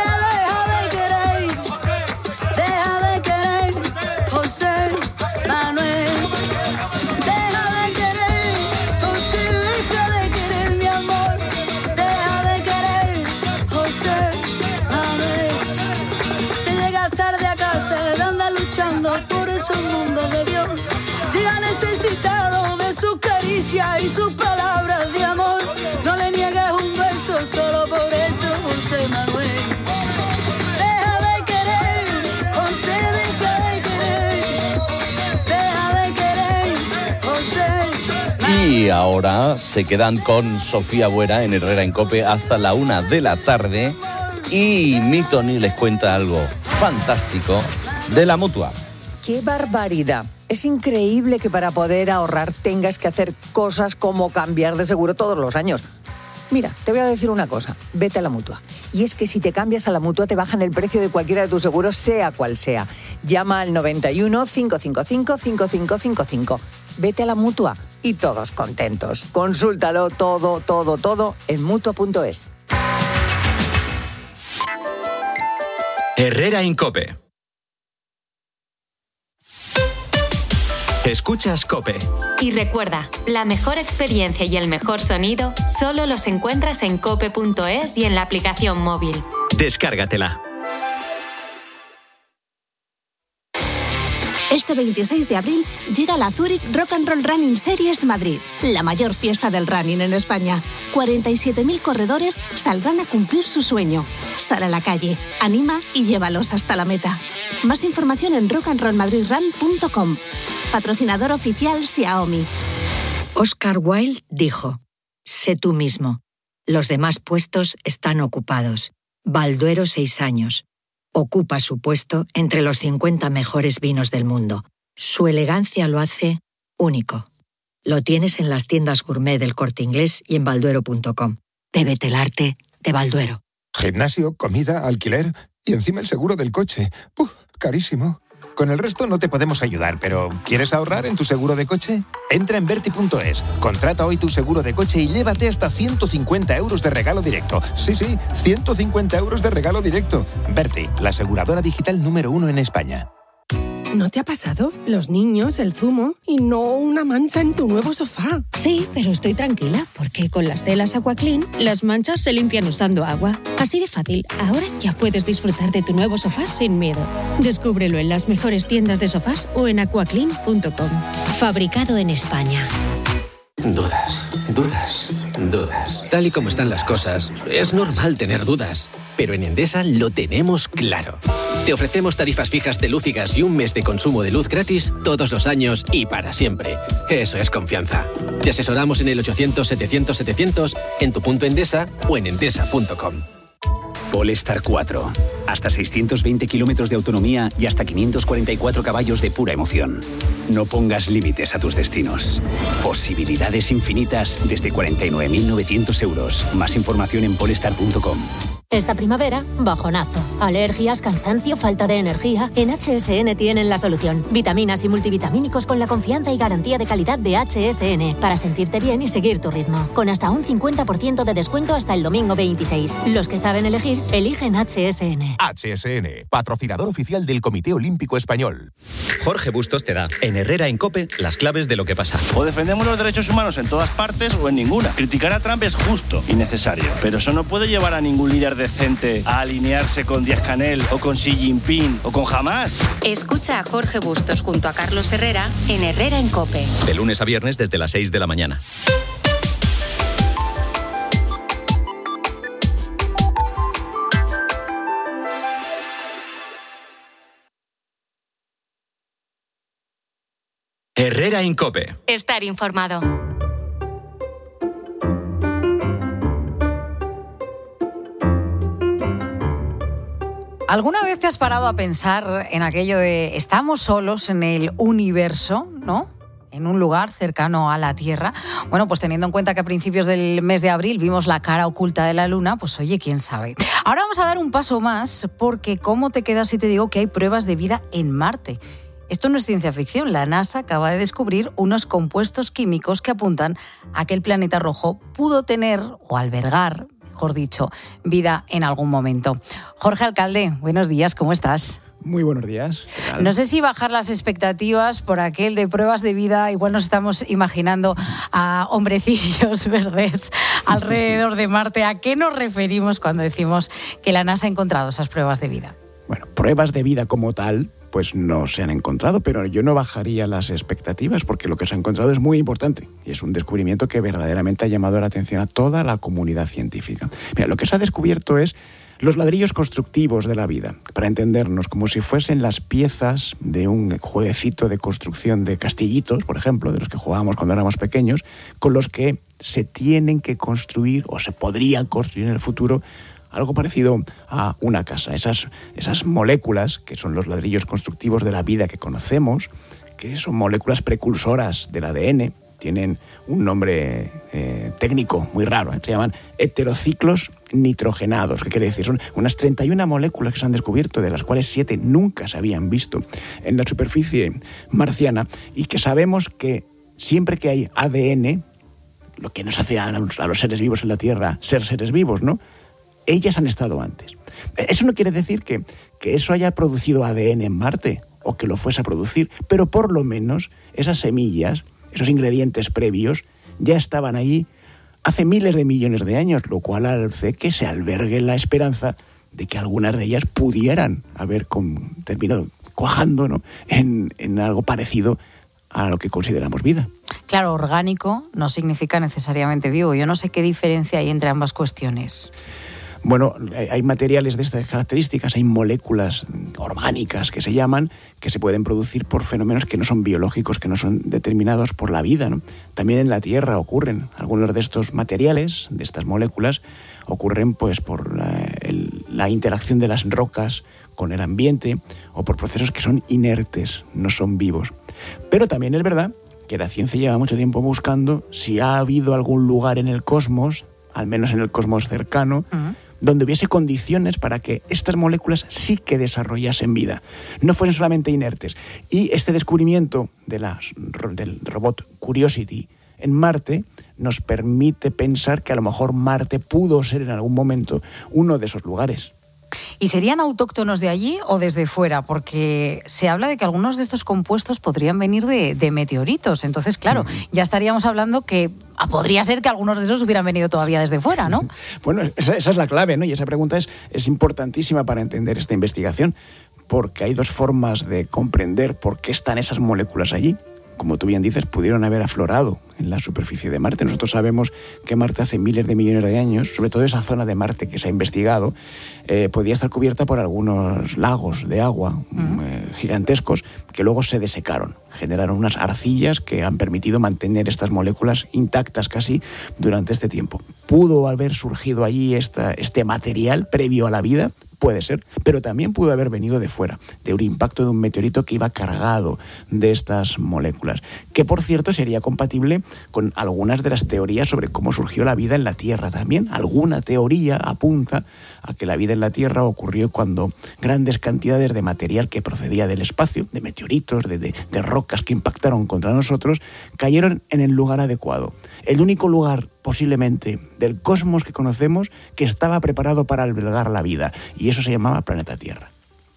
deja de querer, José Manuel, deja de querer, José, deja de querer, mi amor, deja de querer, José Manuel. Se llega tarde a casa, él anda luchando por ese mundo de Dios, llega necesitado de sus caricias y sus palabras de amor. No le niegues un beso solo por eso, José Manuel. Deja de querer, José, deja de querer. Deja de querer, José. Y ahora se quedan con Sofía Buera en Herrera en COPE hasta la 1 de la tarde. Y mi Tony les cuenta algo fantástico de la Mutua. ¡Qué barbaridad! Es increíble que para poder ahorrar tengas que hacer cosas como cambiar de seguro todos los años. Mira, te voy a decir una cosa, vete a la Mutua. Y es que si te cambias a la Mutua te bajan el precio de cualquiera de tus seguros, sea cual sea. Llama al 91 555 5555. Vete a la Mutua y todos contentos. Consúltalo todo en Mutua.es. Herrera Incope. Escuchas COPE. Y recuerda, la mejor experiencia y el mejor sonido solo los encuentras en cope.es y en la aplicación móvil. Descárgatela. Este 26 de abril llega la Zurich Rock and Roll Running Series Madrid, la mayor fiesta del running en España. 47.000 corredores saldrán a cumplir su sueño. Sal a la calle, anima y llévalos hasta la meta. Más información en rockandrollmadridrun.com. Patrocinador oficial Xiaomi. Oscar Wilde dijo: sé tú mismo. Los demás puestos están ocupados. Balduero 6 años. Ocupa su puesto entre los 50 mejores vinos del mundo. Su elegancia lo hace único. Lo tienes en las tiendas gourmet del Corte Inglés y en balduero.com. Bébete el arte de Balduero. Gimnasio, comida, alquiler y encima el seguro del coche. Carísimo. Con el resto no te podemos ayudar, pero ¿quieres ahorrar en tu seguro de coche? Entra en Verti.es, contrata hoy tu seguro de coche y llévate hasta 150 euros de regalo directo. Sí, 150 euros de regalo directo. Verti, la aseguradora digital número 1 en España. ¿No te ha pasado? Los niños, el zumo y no una mancha en tu nuevo sofá. Sí, pero estoy tranquila porque con las telas Aquaclean las manchas se limpian usando agua. Así de fácil, ahora ya puedes disfrutar de tu nuevo sofá sin miedo. Descúbrelo en las mejores tiendas de sofás o en aquaclean.com. Fabricado en España. Dudas. Tal y como están las cosas, es normal tener dudas. Pero en Endesa lo tenemos claro. Te ofrecemos tarifas fijas de luz y gas y un mes de consumo de luz gratis todos los años y para siempre. Eso es confianza. Te asesoramos en el 800-700-700, en tu punto Endesa o en endesa.com. Polestar 4. Hasta 620 kilómetros de autonomía y hasta 544 caballos de pura emoción. No pongas límites a tus destinos. Posibilidades infinitas desde 49.900 euros. Más información en polestar.com. Esta primavera, bajonazo. Alergias, cansancio, falta de energía. En HSN tienen la solución. Vitaminas y multivitamínicos con la confianza y garantía de calidad de HSN. Para sentirte bien y seguir tu ritmo. Con hasta un 50% de descuento hasta el domingo 26. Los que saben elegir, eligen HSN. HSN, patrocinador oficial del Comité Olímpico Español. Jorge Bustos te da, en Herrera Incope, las claves de lo que pasa. O defendemos los derechos humanos en todas partes o en ninguna. Criticar a Trump es justo y necesario. Pero eso no puede llevar a ningún líder decente a alinearse con Díaz-Canel o con Xi Jinping o con Hamas. Escucha a Jorge Bustos junto a Carlos Herrera en Herrera Incope. De lunes a viernes desde las 6 de la mañana. Herrera Incope. Estar informado. ¿Alguna vez te has parado a pensar en aquello de estamos solos en el universo, ¿no? En un lugar cercano a la Tierra. Bueno, pues teniendo en cuenta que a principios del mes de abril vimos la cara oculta de la Luna, pues oye, quién sabe. Ahora vamos a dar un paso más, porque ¿cómo te quedas si te digo que hay pruebas de vida en Marte? Esto no es ciencia ficción. La NASA acaba de descubrir unos compuestos químicos que apuntan a que el planeta rojo pudo tener o albergar, mejor dicho, vida en algún momento. Jorge Alcalde, buenos días, ¿cómo estás? Muy buenos días. No sé si bajar las expectativas por aquel de pruebas de vida, igual nos estamos imaginando a hombrecillos verdes alrededor de Marte. ¿A qué nos referimos cuando decimos que la NASA ha encontrado esas pruebas de vida? Bueno, pruebas de vida como tal, pues no se han encontrado, pero yo no bajaría las expectativas porque lo que se ha encontrado es muy importante y es un descubrimiento que verdaderamente ha llamado la atención a toda la comunidad científica. Mira, lo que se ha descubierto es los ladrillos constructivos de la vida, para entendernos, como si fuesen las piezas de un jueguecito de construcción de castillitos, por ejemplo, de los que jugábamos cuando éramos pequeños, con los que se tienen que construir o se podrían construir en el futuro algo parecido a una casa. Esas moléculas, que son los ladrillos constructivos de la vida que conocemos, que son moléculas precursoras del ADN, tienen un nombre técnico muy raro, se llaman heterociclos nitrogenados. ¿Qué quiere decir? Son unas 31 moléculas que se han descubierto, de las cuales 7 nunca se habían visto en la superficie marciana, y que sabemos que siempre que hay ADN, lo que nos hace a los seres vivos en la Tierra ser seres vivos, ¿no? Ellas han estado antes. Eso no quiere decir que eso haya producido ADN en Marte, o que lo fuese a producir, pero por lo menos esas semillas, esos ingredientes previos, ya estaban allí hace miles de millones de años, lo cual hace que se albergue la esperanza de que algunas de ellas pudieran haber terminado cuajando, ¿no?, en algo parecido a lo que consideramos vida. Claro, orgánico no significa necesariamente vivo. Yo no sé qué diferencia hay entre ambas cuestiones. Bueno, hay materiales de estas características, hay moléculas orgánicas que se llaman, que se pueden producir por fenómenos que no son biológicos, que no son determinados por la vida, ¿no? También en la Tierra ocurren. Algunos de estos materiales, de estas moléculas, ocurren pues por la interacción de las rocas con el ambiente o por procesos que son inertes, no son vivos. Pero también es verdad que la ciencia lleva mucho tiempo buscando si ha habido algún lugar en el cosmos, al menos en el cosmos cercano, donde hubiese condiciones para que estas moléculas sí que desarrollasen vida, no fueran solamente inertes. Y este descubrimiento del robot Curiosity en Marte nos permite pensar que a lo mejor Marte pudo ser en algún momento uno de esos lugares. ¿Y serían autóctonos de allí o desde fuera? Porque se habla de que algunos de estos compuestos podrían venir de meteoritos. Entonces, claro, ya estaríamos hablando que podría ser que algunos de esos hubieran venido todavía desde fuera, ¿no? Bueno, esa es la clave, ¿no? Y esa pregunta es importantísima para entender esta investigación, porque hay dos formas de comprender por qué están esas moléculas allí. Como tú bien dices, pudieron haber aflorado en la superficie de Marte. Nosotros sabemos que Marte hace miles de millones de años, sobre todo esa zona de Marte que se ha investigado, podía estar cubierta por algunos lagos de agua gigantescos que luego se desecaron. Generaron unas arcillas que han permitido mantener estas moléculas intactas casi durante este tiempo. ¿Pudo haber surgido allí este material previo a la vida? Puede ser, pero también pudo haber venido de fuera, de un impacto de un meteorito que iba cargado de estas moléculas, que por cierto sería compatible con algunas de las teorías sobre cómo surgió la vida en la Tierra también. Alguna teoría apunta a que la vida en la Tierra ocurrió cuando grandes cantidades de material que procedía del espacio, de meteoritos, de rocas que impactaron contra nosotros, cayeron en el lugar adecuado. El único lugar posiblemente del cosmos que conocemos que estaba preparado para albergar la vida, y eso se llamaba planeta Tierra.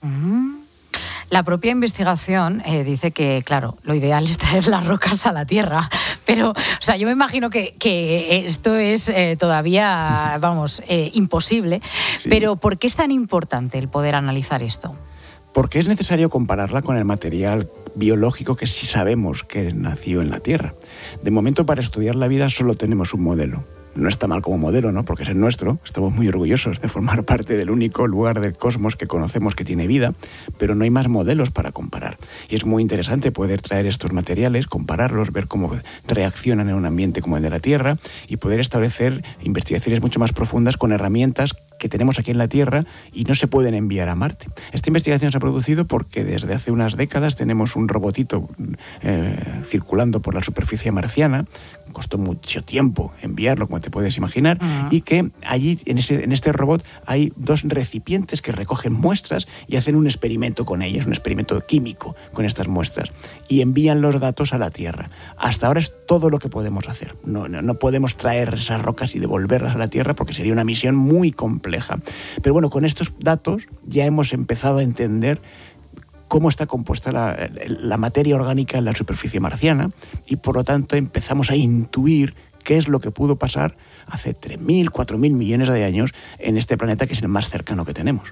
La propia investigación dice que, claro, lo ideal es traer las rocas a la Tierra, pero, o sea, yo me imagino que esto es todavía, imposible, sí. Pero ¿por qué es tan importante el poder analizar esto? Porque es necesario compararla con el material biológico que sí sabemos que nació en la Tierra. De momento, para estudiar la vida solo tenemos un modelo. No está mal como modelo, ¿no? Porque es el nuestro. Estamos muy orgullosos de formar parte del único lugar del cosmos que conocemos que tiene vida, pero no hay más modelos para comparar. Y es muy interesante poder traer estos materiales, compararlos, ver cómo reaccionan en un ambiente como el de la Tierra y poder establecer investigaciones mucho más profundas con herramientas que tenemos aquí en la Tierra y no se pueden enviar a Marte. Esta investigación se ha producido porque desde hace unas décadas tenemos un robotito circulando por la superficie marciana. Costó mucho tiempo enviarlo, como te puedes imaginar, y que allí, en este robot, hay 2 recipientes que recogen muestras y hacen un experimento con ellas, un experimento químico con estas muestras, y envían los datos a la Tierra. Hasta ahora es todo lo que podemos hacer. No podemos traer esas rocas y devolverlas a la Tierra porque sería una misión muy compleja. Pero bueno, con estos datos ya hemos empezado a entender cómo está compuesta la materia orgánica en la superficie marciana y por lo tanto empezamos a intuir qué es lo que pudo pasar hace 3.000, 4.000 millones de años en este planeta que es el más cercano que tenemos.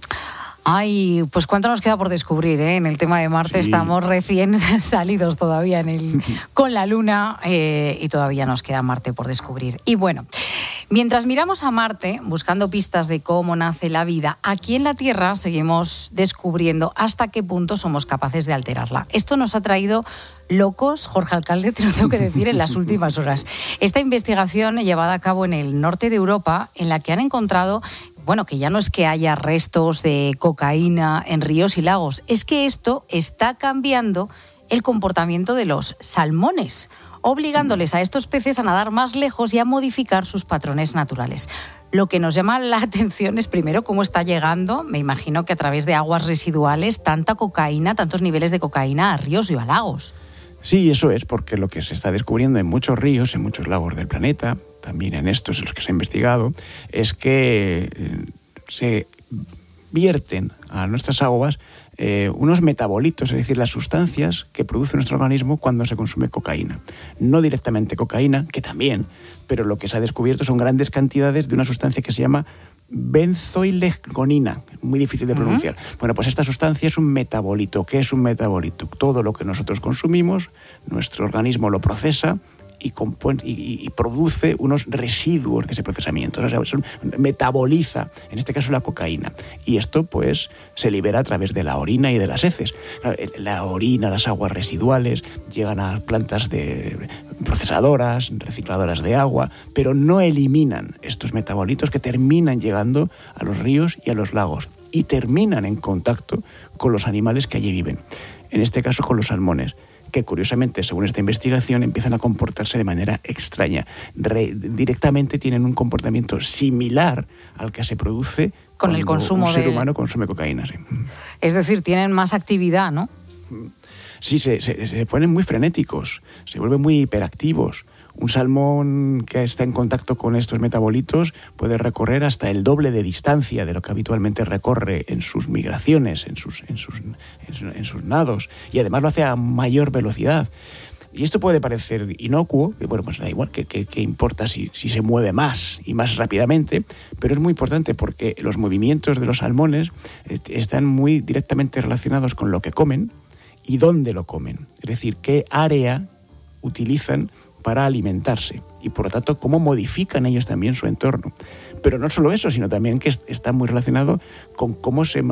Ay, pues cuánto nos queda por descubrir, ¿eh? En el tema de Marte sí. Estamos recién salidos todavía con la Luna y todavía nos queda Marte por descubrir. Y bueno, mientras miramos a Marte, buscando pistas de cómo nace la vida, aquí en la Tierra seguimos descubriendo hasta qué punto somos capaces de alterarla. Esto nos ha traído locos, Jorge Alcalde, te lo tengo que decir, en las últimas horas. Esta investigación llevada a cabo en el norte de Europa, en la que han encontrado, bueno, que ya no es que haya restos de cocaína en ríos y lagos, es que esto está cambiando el comportamiento de los salmones, obligándoles a estos peces a nadar más lejos y a modificar sus patrones naturales. Lo que nos llama la atención es primero cómo está llegando, me imagino que a través de aguas residuales, tanta cocaína, tantos niveles de cocaína a ríos y a lagos. Sí, eso es, porque lo que se está descubriendo en muchos ríos, en muchos lagos del planeta, también en estos en los que se ha investigado, es que se vierten a nuestras aguas unos metabolitos, es decir, las sustancias que produce nuestro organismo cuando se consume cocaína. No directamente cocaína, que también, pero lo que se ha descubierto son grandes cantidades de una sustancia que se llama benzoilegonina, muy difícil de pronunciar. Bueno, pues esta sustancia es un metabolito. ¿Qué es un metabolito? Todo lo que nosotros consumimos, nuestro organismo lo procesa y produce unos residuos de ese procesamiento. O sea, metaboliza, en este caso, la cocaína. Y esto, pues, se libera a través de la orina y de las heces. La orina, las aguas residuales, llegan a plantas procesadoras, recicladoras de agua, pero no eliminan estos metabolitos que terminan llegando a los ríos y a los lagos y terminan en contacto con los animales que allí viven. En este caso, con los salmones, que curiosamente, según esta investigación, empiezan a comportarse de manera extraña. Directamente tienen un comportamiento similar al que se produce con el consumo un ser humano consume cocaína. Sí. Es decir, tienen más actividad, ¿no? Sí, se ponen muy frenéticos, se vuelven muy hiperactivos. Un salmón que está en contacto con estos metabolitos puede recorrer hasta el doble de distancia de lo que habitualmente recorre en sus migraciones, en sus nados, y además lo hace a mayor velocidad. Y esto puede parecer inocuo, y bueno, pues da igual, que importa si se mueve más y más rápidamente, pero es muy importante porque los movimientos de los salmones están muy directamente relacionados con lo que comen y dónde lo comen. Es decir, qué área utilizan para alimentarse y, por lo tanto, cómo modifican ellos también su entorno. Pero no solo eso, sino también que está muy relacionado con cómo se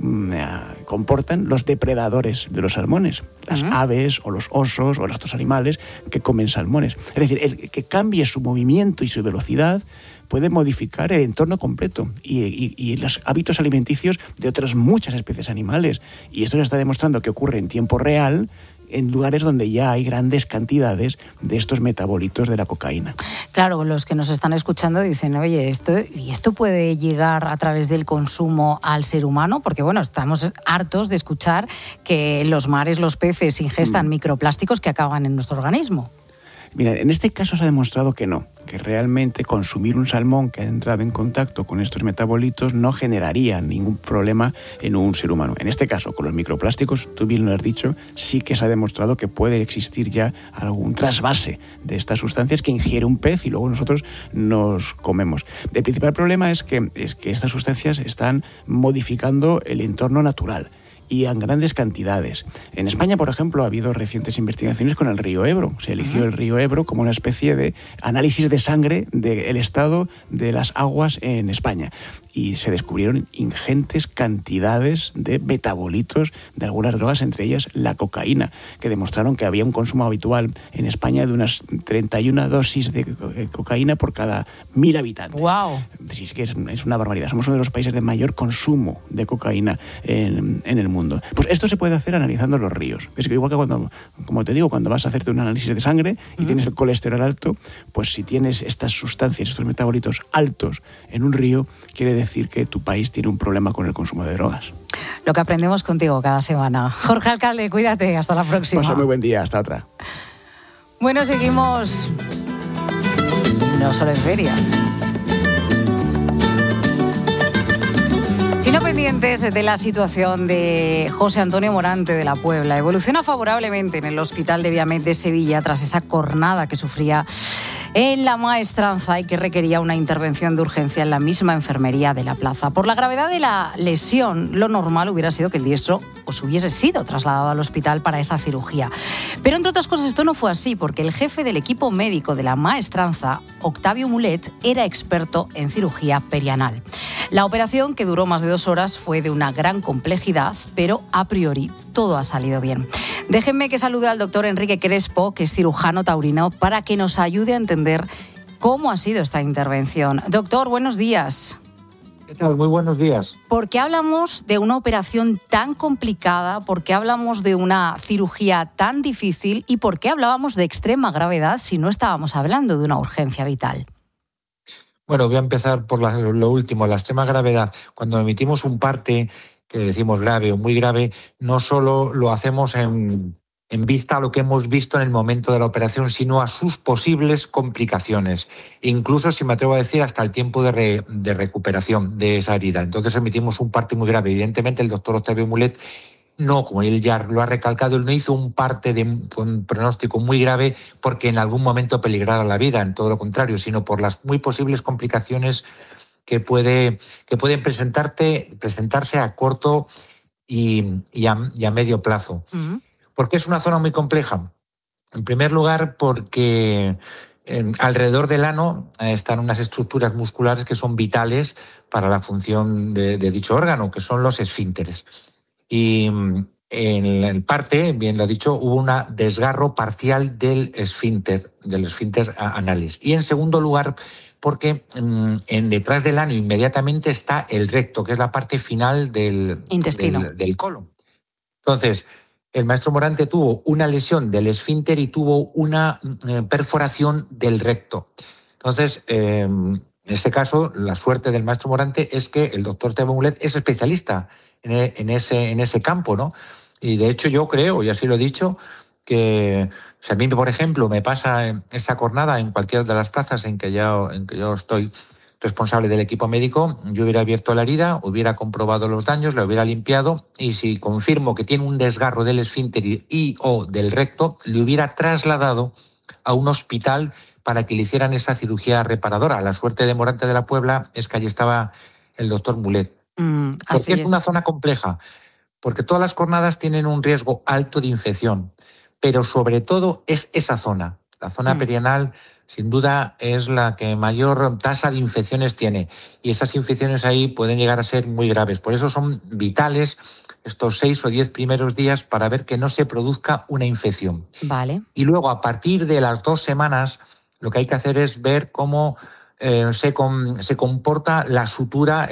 comportan los depredadores de los salmones, las aves o los osos o los otros animales que comen salmones. Es decir, el que cambie su movimiento y su velocidad puede modificar el entorno completo y los hábitos alimenticios de otras muchas especies animales. Y esto se está demostrando que ocurre en tiempo real en lugares donde ya hay grandes cantidades de estos metabolitos de la cocaína. Claro, los que nos están escuchando dicen, oye, ¿esto puede llegar a través del consumo al ser humano? Porque, bueno, estamos hartos de escuchar que los mares, los peces ingestan microplásticos que acaban en nuestro organismo. Mira, en este caso se ha demostrado que no, que realmente consumir un salmón que ha entrado en contacto con estos metabolitos no generaría ningún problema en un ser humano. En este caso, con los microplásticos, tú bien lo has dicho, sí que se ha demostrado que puede existir ya algún trasvase de estas sustancias que ingiere un pez y luego nosotros nos comemos. El principal problema es que estas sustancias están modificando el entorno natural y en grandes cantidades. En España, por ejemplo, ha habido recientes investigaciones con el río Ebro. Se eligió el río Ebro como una especie de análisis de sangre del estado de las aguas en España. Y se descubrieron ingentes cantidades de metabolitos de algunas drogas, entre ellas la cocaína, que demostraron que había un consumo habitual en España de unas 31 dosis de cocaína por cada 1.000 habitantes. ¡Wow! Sí, es que es una barbaridad. Somos uno de los países de mayor consumo de cocaína en el mundo. Pues esto se puede hacer analizando los ríos. Es que igual que como te digo, cuando vas a hacerte un análisis de sangre y tienes el colesterol alto, pues si tienes estas sustancias, estos metabolitos altos en un río, quiere decir que tu país tiene un problema con el consumo de drogas. Lo que aprendemos contigo cada semana. Jorge Alcalde, cuídate, hasta la próxima. Pasa muy buen día, hasta otra. Bueno, seguimos no solo en feria, sino pendientes de la situación de José Antonio Morante de la Puebla. Evoluciona favorablemente en el Hospital de Viamed de Sevilla tras esa cornada que sufría en la maestranza y que requería una intervención de urgencia en la misma enfermería de la plaza. Por la gravedad de la lesión, lo normal hubiera sido que el diestro hubiese sido trasladado al hospital para esa cirugía. Pero, entre otras cosas, esto no fue así, porque el jefe del equipo médico de la maestranza, Octavio Mulet, era experto en cirugía perianal. La operación, que duró más de 2 horas, fue de una gran complejidad, pero a priori todo ha salido bien. Déjenme que salude al doctor Enrique Crespo, que es cirujano taurino, para que nos ayude a entender cómo ha sido esta intervención. Doctor, buenos días. ¿Qué tal? Muy buenos días. ¿Por qué hablamos de una operación tan complicada? ¿Por qué hablamos de una cirugía tan difícil? ¿Y por qué hablábamos de extrema gravedad si no estábamos hablando de una urgencia vital? Bueno, voy a empezar por lo último, la extrema gravedad. Cuando emitimos un parte, que decimos grave o muy grave, no solo lo hacemos en vista a lo que hemos visto en el momento de la operación, sino a sus posibles complicaciones. Incluso, si me atrevo a decir, hasta el tiempo de recuperación de esa herida. Entonces emitimos un parte muy grave. Evidentemente, el doctor Octavio Mulet no, como él ya lo ha recalcado, él no hizo un parte con un pronóstico muy grave porque en algún momento peligrara la vida, en todo lo contrario, sino por las muy posibles complicaciones que pueden presentarse a corto y a medio plazo. Uh-huh. ¿Por qué es una zona muy compleja? En primer lugar, porque alrededor del ano están unas estructuras musculares que son vitales para la función de dicho órgano, que son los esfínteres. Y en el parte, bien lo ha dicho, hubo un desgarro parcial del esfínter anales. Y en segundo lugar, porque detrás del ano inmediatamente está el recto, que es la parte final del intestino, del colon. Entonces, el maestro Morante tuvo una lesión del esfínter y tuvo una perforación del recto. Entonces, en ese caso, la suerte del maestro Morante es que el doctor Octavio Mulet es especialista en ese campo, ¿no? Y de hecho yo creo, y así lo he dicho, que si a mí, por ejemplo, me pasa esa cornada en cualquiera de las plazas en que yo estoy responsable del equipo médico, yo hubiera abierto la herida, hubiera comprobado los daños, la hubiera limpiado y si confirmo que tiene un desgarro del esfínter y o del recto, le hubiera trasladado a un hospital para que le hicieran esa cirugía reparadora. La suerte de Morante de la Puebla es que allí estaba el doctor Mulet. ¿Por qué es una zona compleja? Porque todas las cornadas tienen un riesgo alto de infección, pero sobre todo es esa zona. La zona perianal, sin duda, es la que mayor tasa de infecciones tiene. Y esas infecciones ahí pueden llegar a ser muy graves. Por eso son vitales estos 6 o 10 primeros días para ver que no se produzca una infección. Vale. Y luego, a partir de las 2 semanas, lo que hay que hacer es ver cómo se comporta la sutura,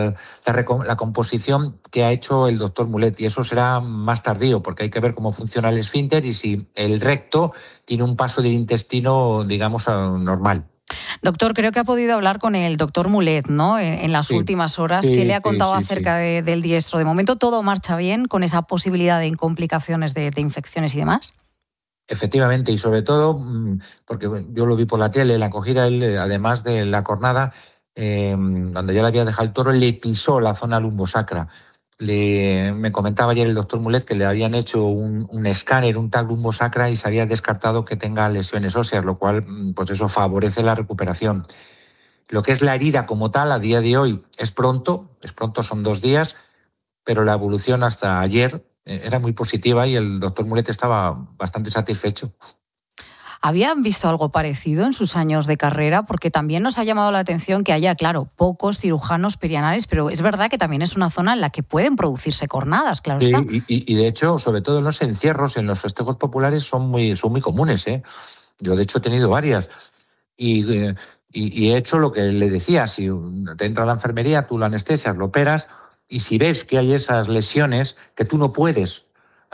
la composición que ha hecho el doctor Mulet. Y eso será más tardío, porque hay que ver cómo funciona el esfínter y si el recto tiene un paso del intestino, digamos, normal. Doctor, creo que ha podido hablar con el doctor Mulet, ¿no? En las últimas horas. ¿Qué le ha contado acerca del diestro? De momento todo marcha bien, con esa posibilidad de complicaciones de infecciones y demás. Efectivamente, y sobre todo, porque yo lo vi por la tele, la acogida, él, además de la cornada, cuando ya le había dejado el toro, le pisó la zona lumbosacra. Me comentaba ayer el doctor Mulet que le habían hecho un escáner, un tag lumbosacra, y se había descartado que tenga lesiones óseas, lo cual, pues eso favorece la recuperación. Lo que es la herida como tal, a día de hoy, es pronto, son 2 días, pero la evolución hasta ayer era muy positiva y el doctor Mulet estaba bastante satisfecho. ¿Habían visto algo parecido en sus años de carrera? Porque también nos ha llamado la atención que haya, claro, pocos cirujanos perianales, pero es verdad que también es una zona en la que pueden producirse cornadas, claro está. Y de hecho, sobre todo en los encierros, en los festejos populares, son muy comunes, ¿eh? Yo, de hecho, he tenido varias. Y he hecho lo que le decía, si te entra a la enfermería, tú lo anestesias, lo operas, y si ves que hay esas lesiones que tú no puedes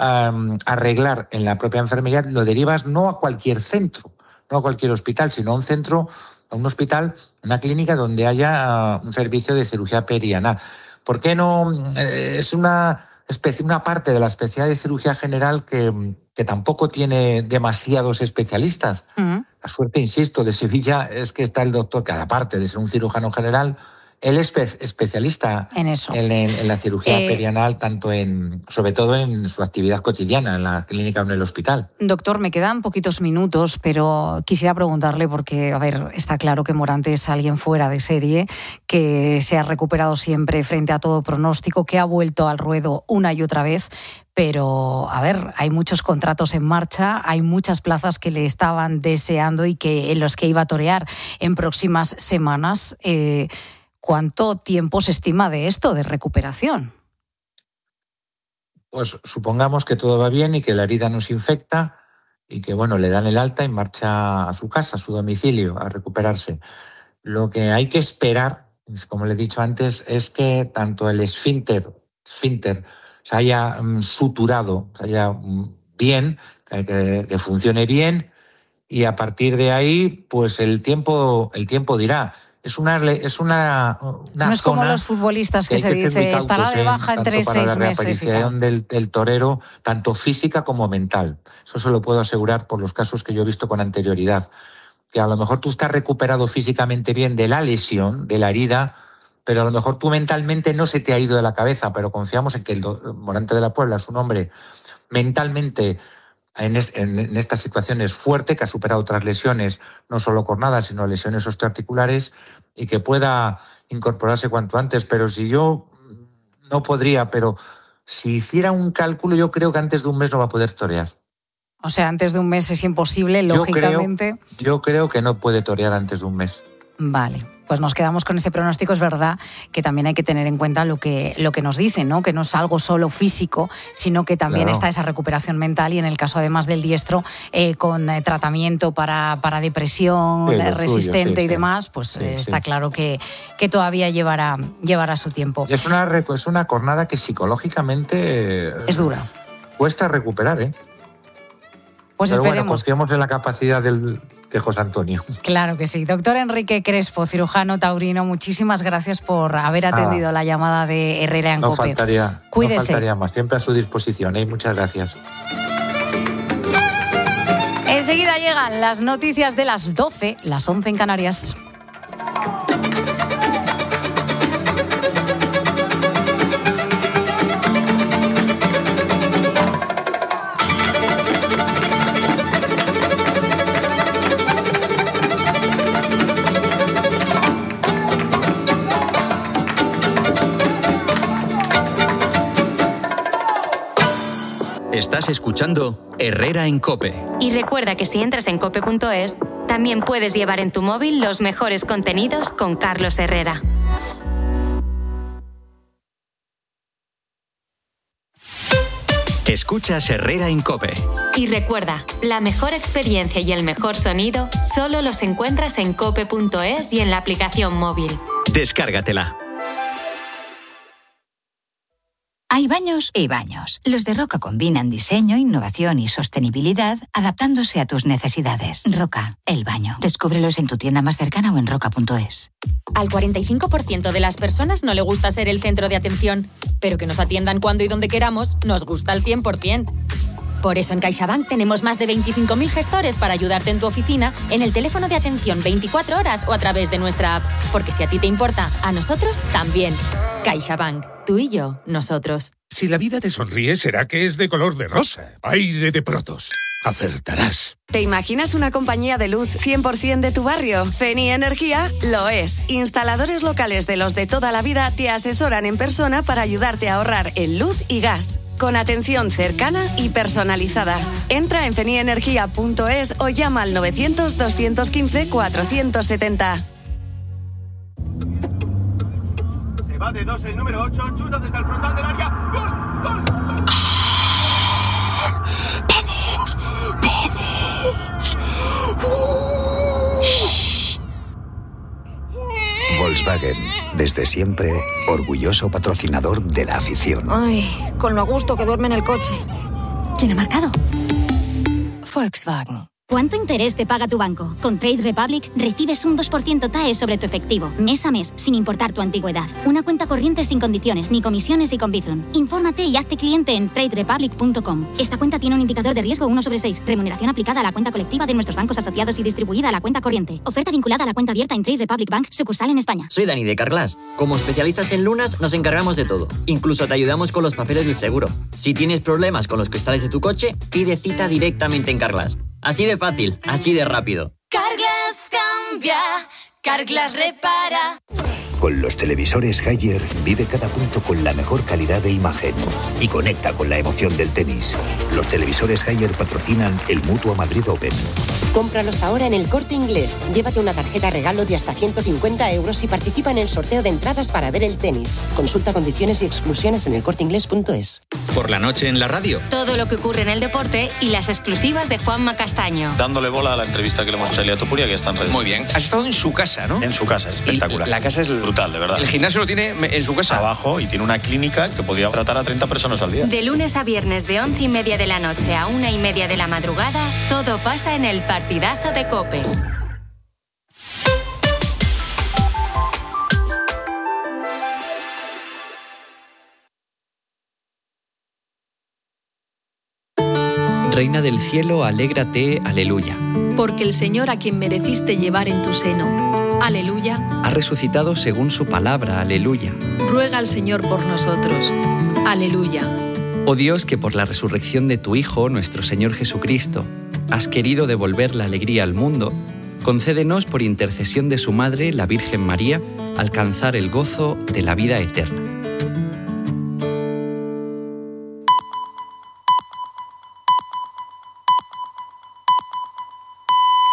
arreglar en la propia enfermería, lo derivas no a cualquier centro, no a cualquier hospital, sino a un centro, a un hospital, una clínica donde haya un servicio de cirugía perianal. ¿Por qué no? Es una parte de la especialidad de cirugía general que tampoco tiene demasiados especialistas. Uh-huh. La suerte, insisto, de Sevilla es que está el doctor, que aparte de ser un cirujano general, él es especialista en eso, en la cirugía perianal, sobre todo en su actividad cotidiana, en la clínica o en el hospital. Doctor, me quedan poquitos minutos, pero quisiera preguntarle, porque, a ver, está claro que Morante es alguien fuera de serie, que se ha recuperado siempre frente a todo pronóstico, que ha vuelto al ruedo una y otra vez, pero, a ver, hay muchos contratos en marcha, hay muchas plazas que le estaban deseando y en los que iba a torear en próximas semanas. ¿Cuánto tiempo se estima de esto, de recuperación? Pues supongamos que todo va bien y que la herida no se infecta y que, bueno, le dan el alta y marcha a su casa, a su domicilio, a recuperarse. Lo que hay que esperar, como le he dicho antes, es que tanto el esfínter se haya suturado, se haya bien, que funcione bien, y a partir de ahí, pues el tiempo dirá. Es una no es zona como los futbolistas que se dice estará de baja entre 6 meses. Para la reaparición del torero, tanto física como mental. Eso se lo puedo asegurar por los casos que yo he visto con anterioridad. Que a lo mejor tú estás recuperado físicamente bien de la lesión, de la herida, pero a lo mejor tú mentalmente no se te ha ido de la cabeza, pero confiamos en que el Morante de la Puebla es un hombre mentalmente en estas situaciones fuerte, que ha superado otras lesiones, no solo cornadas, sino lesiones osteoarticulares, y que pueda incorporarse cuanto antes. Pero si yo no podría, pero si hiciera un cálculo, yo creo que antes de un mes no va a poder torear. O sea, antes de un mes es imposible, lógicamente. Yo creo que no puede torear antes de un mes. Vale, pues nos quedamos con ese pronóstico. Es verdad que también hay que tener en cuenta lo que nos dicen, ¿no? Que no es algo solo físico, sino que también está esa recuperación mental, y en el caso además del diestro, con tratamiento para depresión resistente y demás, pues está claro que todavía llevará su tiempo. Es una cornada que psicológicamente es dura. Cuesta recuperar, ¿eh? Pues pero esperemos. Bueno, confiamos en la capacidad de José Antonio. Claro que sí. Doctor Enrique Crespo, cirujano taurino, muchísimas gracias por haber atendido la llamada de Herrera en COPE. Cuídese. No faltaría más, siempre a su disposición, ¿eh? Muchas gracias. Enseguida llegan las noticias de las 12, las 11 en Canarias. Estás escuchando Herrera en COPE. Y recuerda que si entras en cope.es, también puedes llevar en tu móvil los mejores contenidos con Carlos Herrera. Escuchas Herrera en COPE. Y recuerda, la mejor experiencia y el mejor sonido solo los encuentras en cope.es y en la aplicación móvil. Descárgatela. Hay baños y baños. Los de Roca combinan diseño, innovación y sostenibilidad, adaptándose a tus necesidades. Roca, el baño. Descúbrelos en tu tienda más cercana o en roca.es. Al 45% de las personas no le gusta ser el centro de atención, pero que nos atiendan cuando y donde queramos nos gusta al 100%. Por eso en CaixaBank tenemos más de 25.000 gestores para ayudarte en tu oficina, en el teléfono de atención 24 horas o a través de nuestra app. Porque si a ti te importa, a nosotros también. CaixaBank. Tú y yo, nosotros. Si la vida te sonríe, será que es de color de rosa. Aire de Protos. Acertarás. ¿Te imaginas una compañía de luz 100% de tu barrio? Feni Energía lo es. Instaladores locales de los de toda la vida te asesoran en persona para ayudarte a ahorrar en luz y gas. Con atención cercana y personalizada. Entra en fenienergia.es o llama al 900-215-470. Se va de 2 el número 8, chuta desde el frontal del área. ¡Gol! ¡Gol! Volkswagen, desde siempre, orgulloso patrocinador de la afición. Ay, con lo a gusto que duerme en el coche. ¿Quién ha marcado? Volkswagen. ¿Cuánto interés te paga tu banco? Con Trade Republic recibes un 2% TAE sobre tu efectivo, mes a mes, sin importar tu antigüedad. Una cuenta corriente sin condiciones, ni comisiones y con Bizum. Infórmate y hazte cliente en traderepublic.com. Esta cuenta tiene un indicador de riesgo 1/6. Remuneración aplicada a la cuenta colectiva de nuestros bancos asociados y distribuida a la cuenta corriente. Oferta vinculada a la cuenta abierta en Trade Republic Bank, sucursal en España. Soy Dani de Carglass. Como especialistas en lunas, nos encargamos de todo. Incluso te ayudamos con los papeles del seguro. Si tienes problemas con los cristales de tu coche, pide cita directamente en Carglass. Así de fácil, así de rápido. Carglass cambia, Carglass repara. Con los televisores Haier vive cada punto con la mejor calidad de imagen y conecta con la emoción del tenis. Los televisores Haier patrocinan el Mutua Madrid Open. Cómpralos ahora en El Corte Inglés. Llévate una tarjeta regalo de hasta 150 euros y participa en el sorteo de entradas para ver el tenis. Consulta condiciones y exclusiones en elcorteinglés.es. Por la noche en la radio. Todo lo que ocurre en el deporte y las exclusivas de Juanma Castaño. Dándole bola a la entrevista que le hemos hecho a Elia Topuria, que está en redes. Muy bien. Has estado en su casa, ¿no? En su casa, espectacular. La casa es brutal, de verdad. El gimnasio lo tiene en su casa. Abajo, y tiene una clínica que podría tratar a 30 personas al día. De lunes a viernes de 11:30 de la noche a 1:30 de la madrugada, todo pasa en el partidazo de COPE. Reina del cielo, alégrate, aleluya. Porque el Señor a quien mereciste llevar en tu seno, aleluya, Ha resucitado según su palabra, aleluya. ruega al Señor por nosotros, aleluya. Oh Dios, que por la resurrección de tu Hijo, nuestro Señor Jesucristo, has querido devolver la alegría al mundo, concédenos por intercesión de su Madre, la Virgen María, alcanzar el gozo de la vida eterna.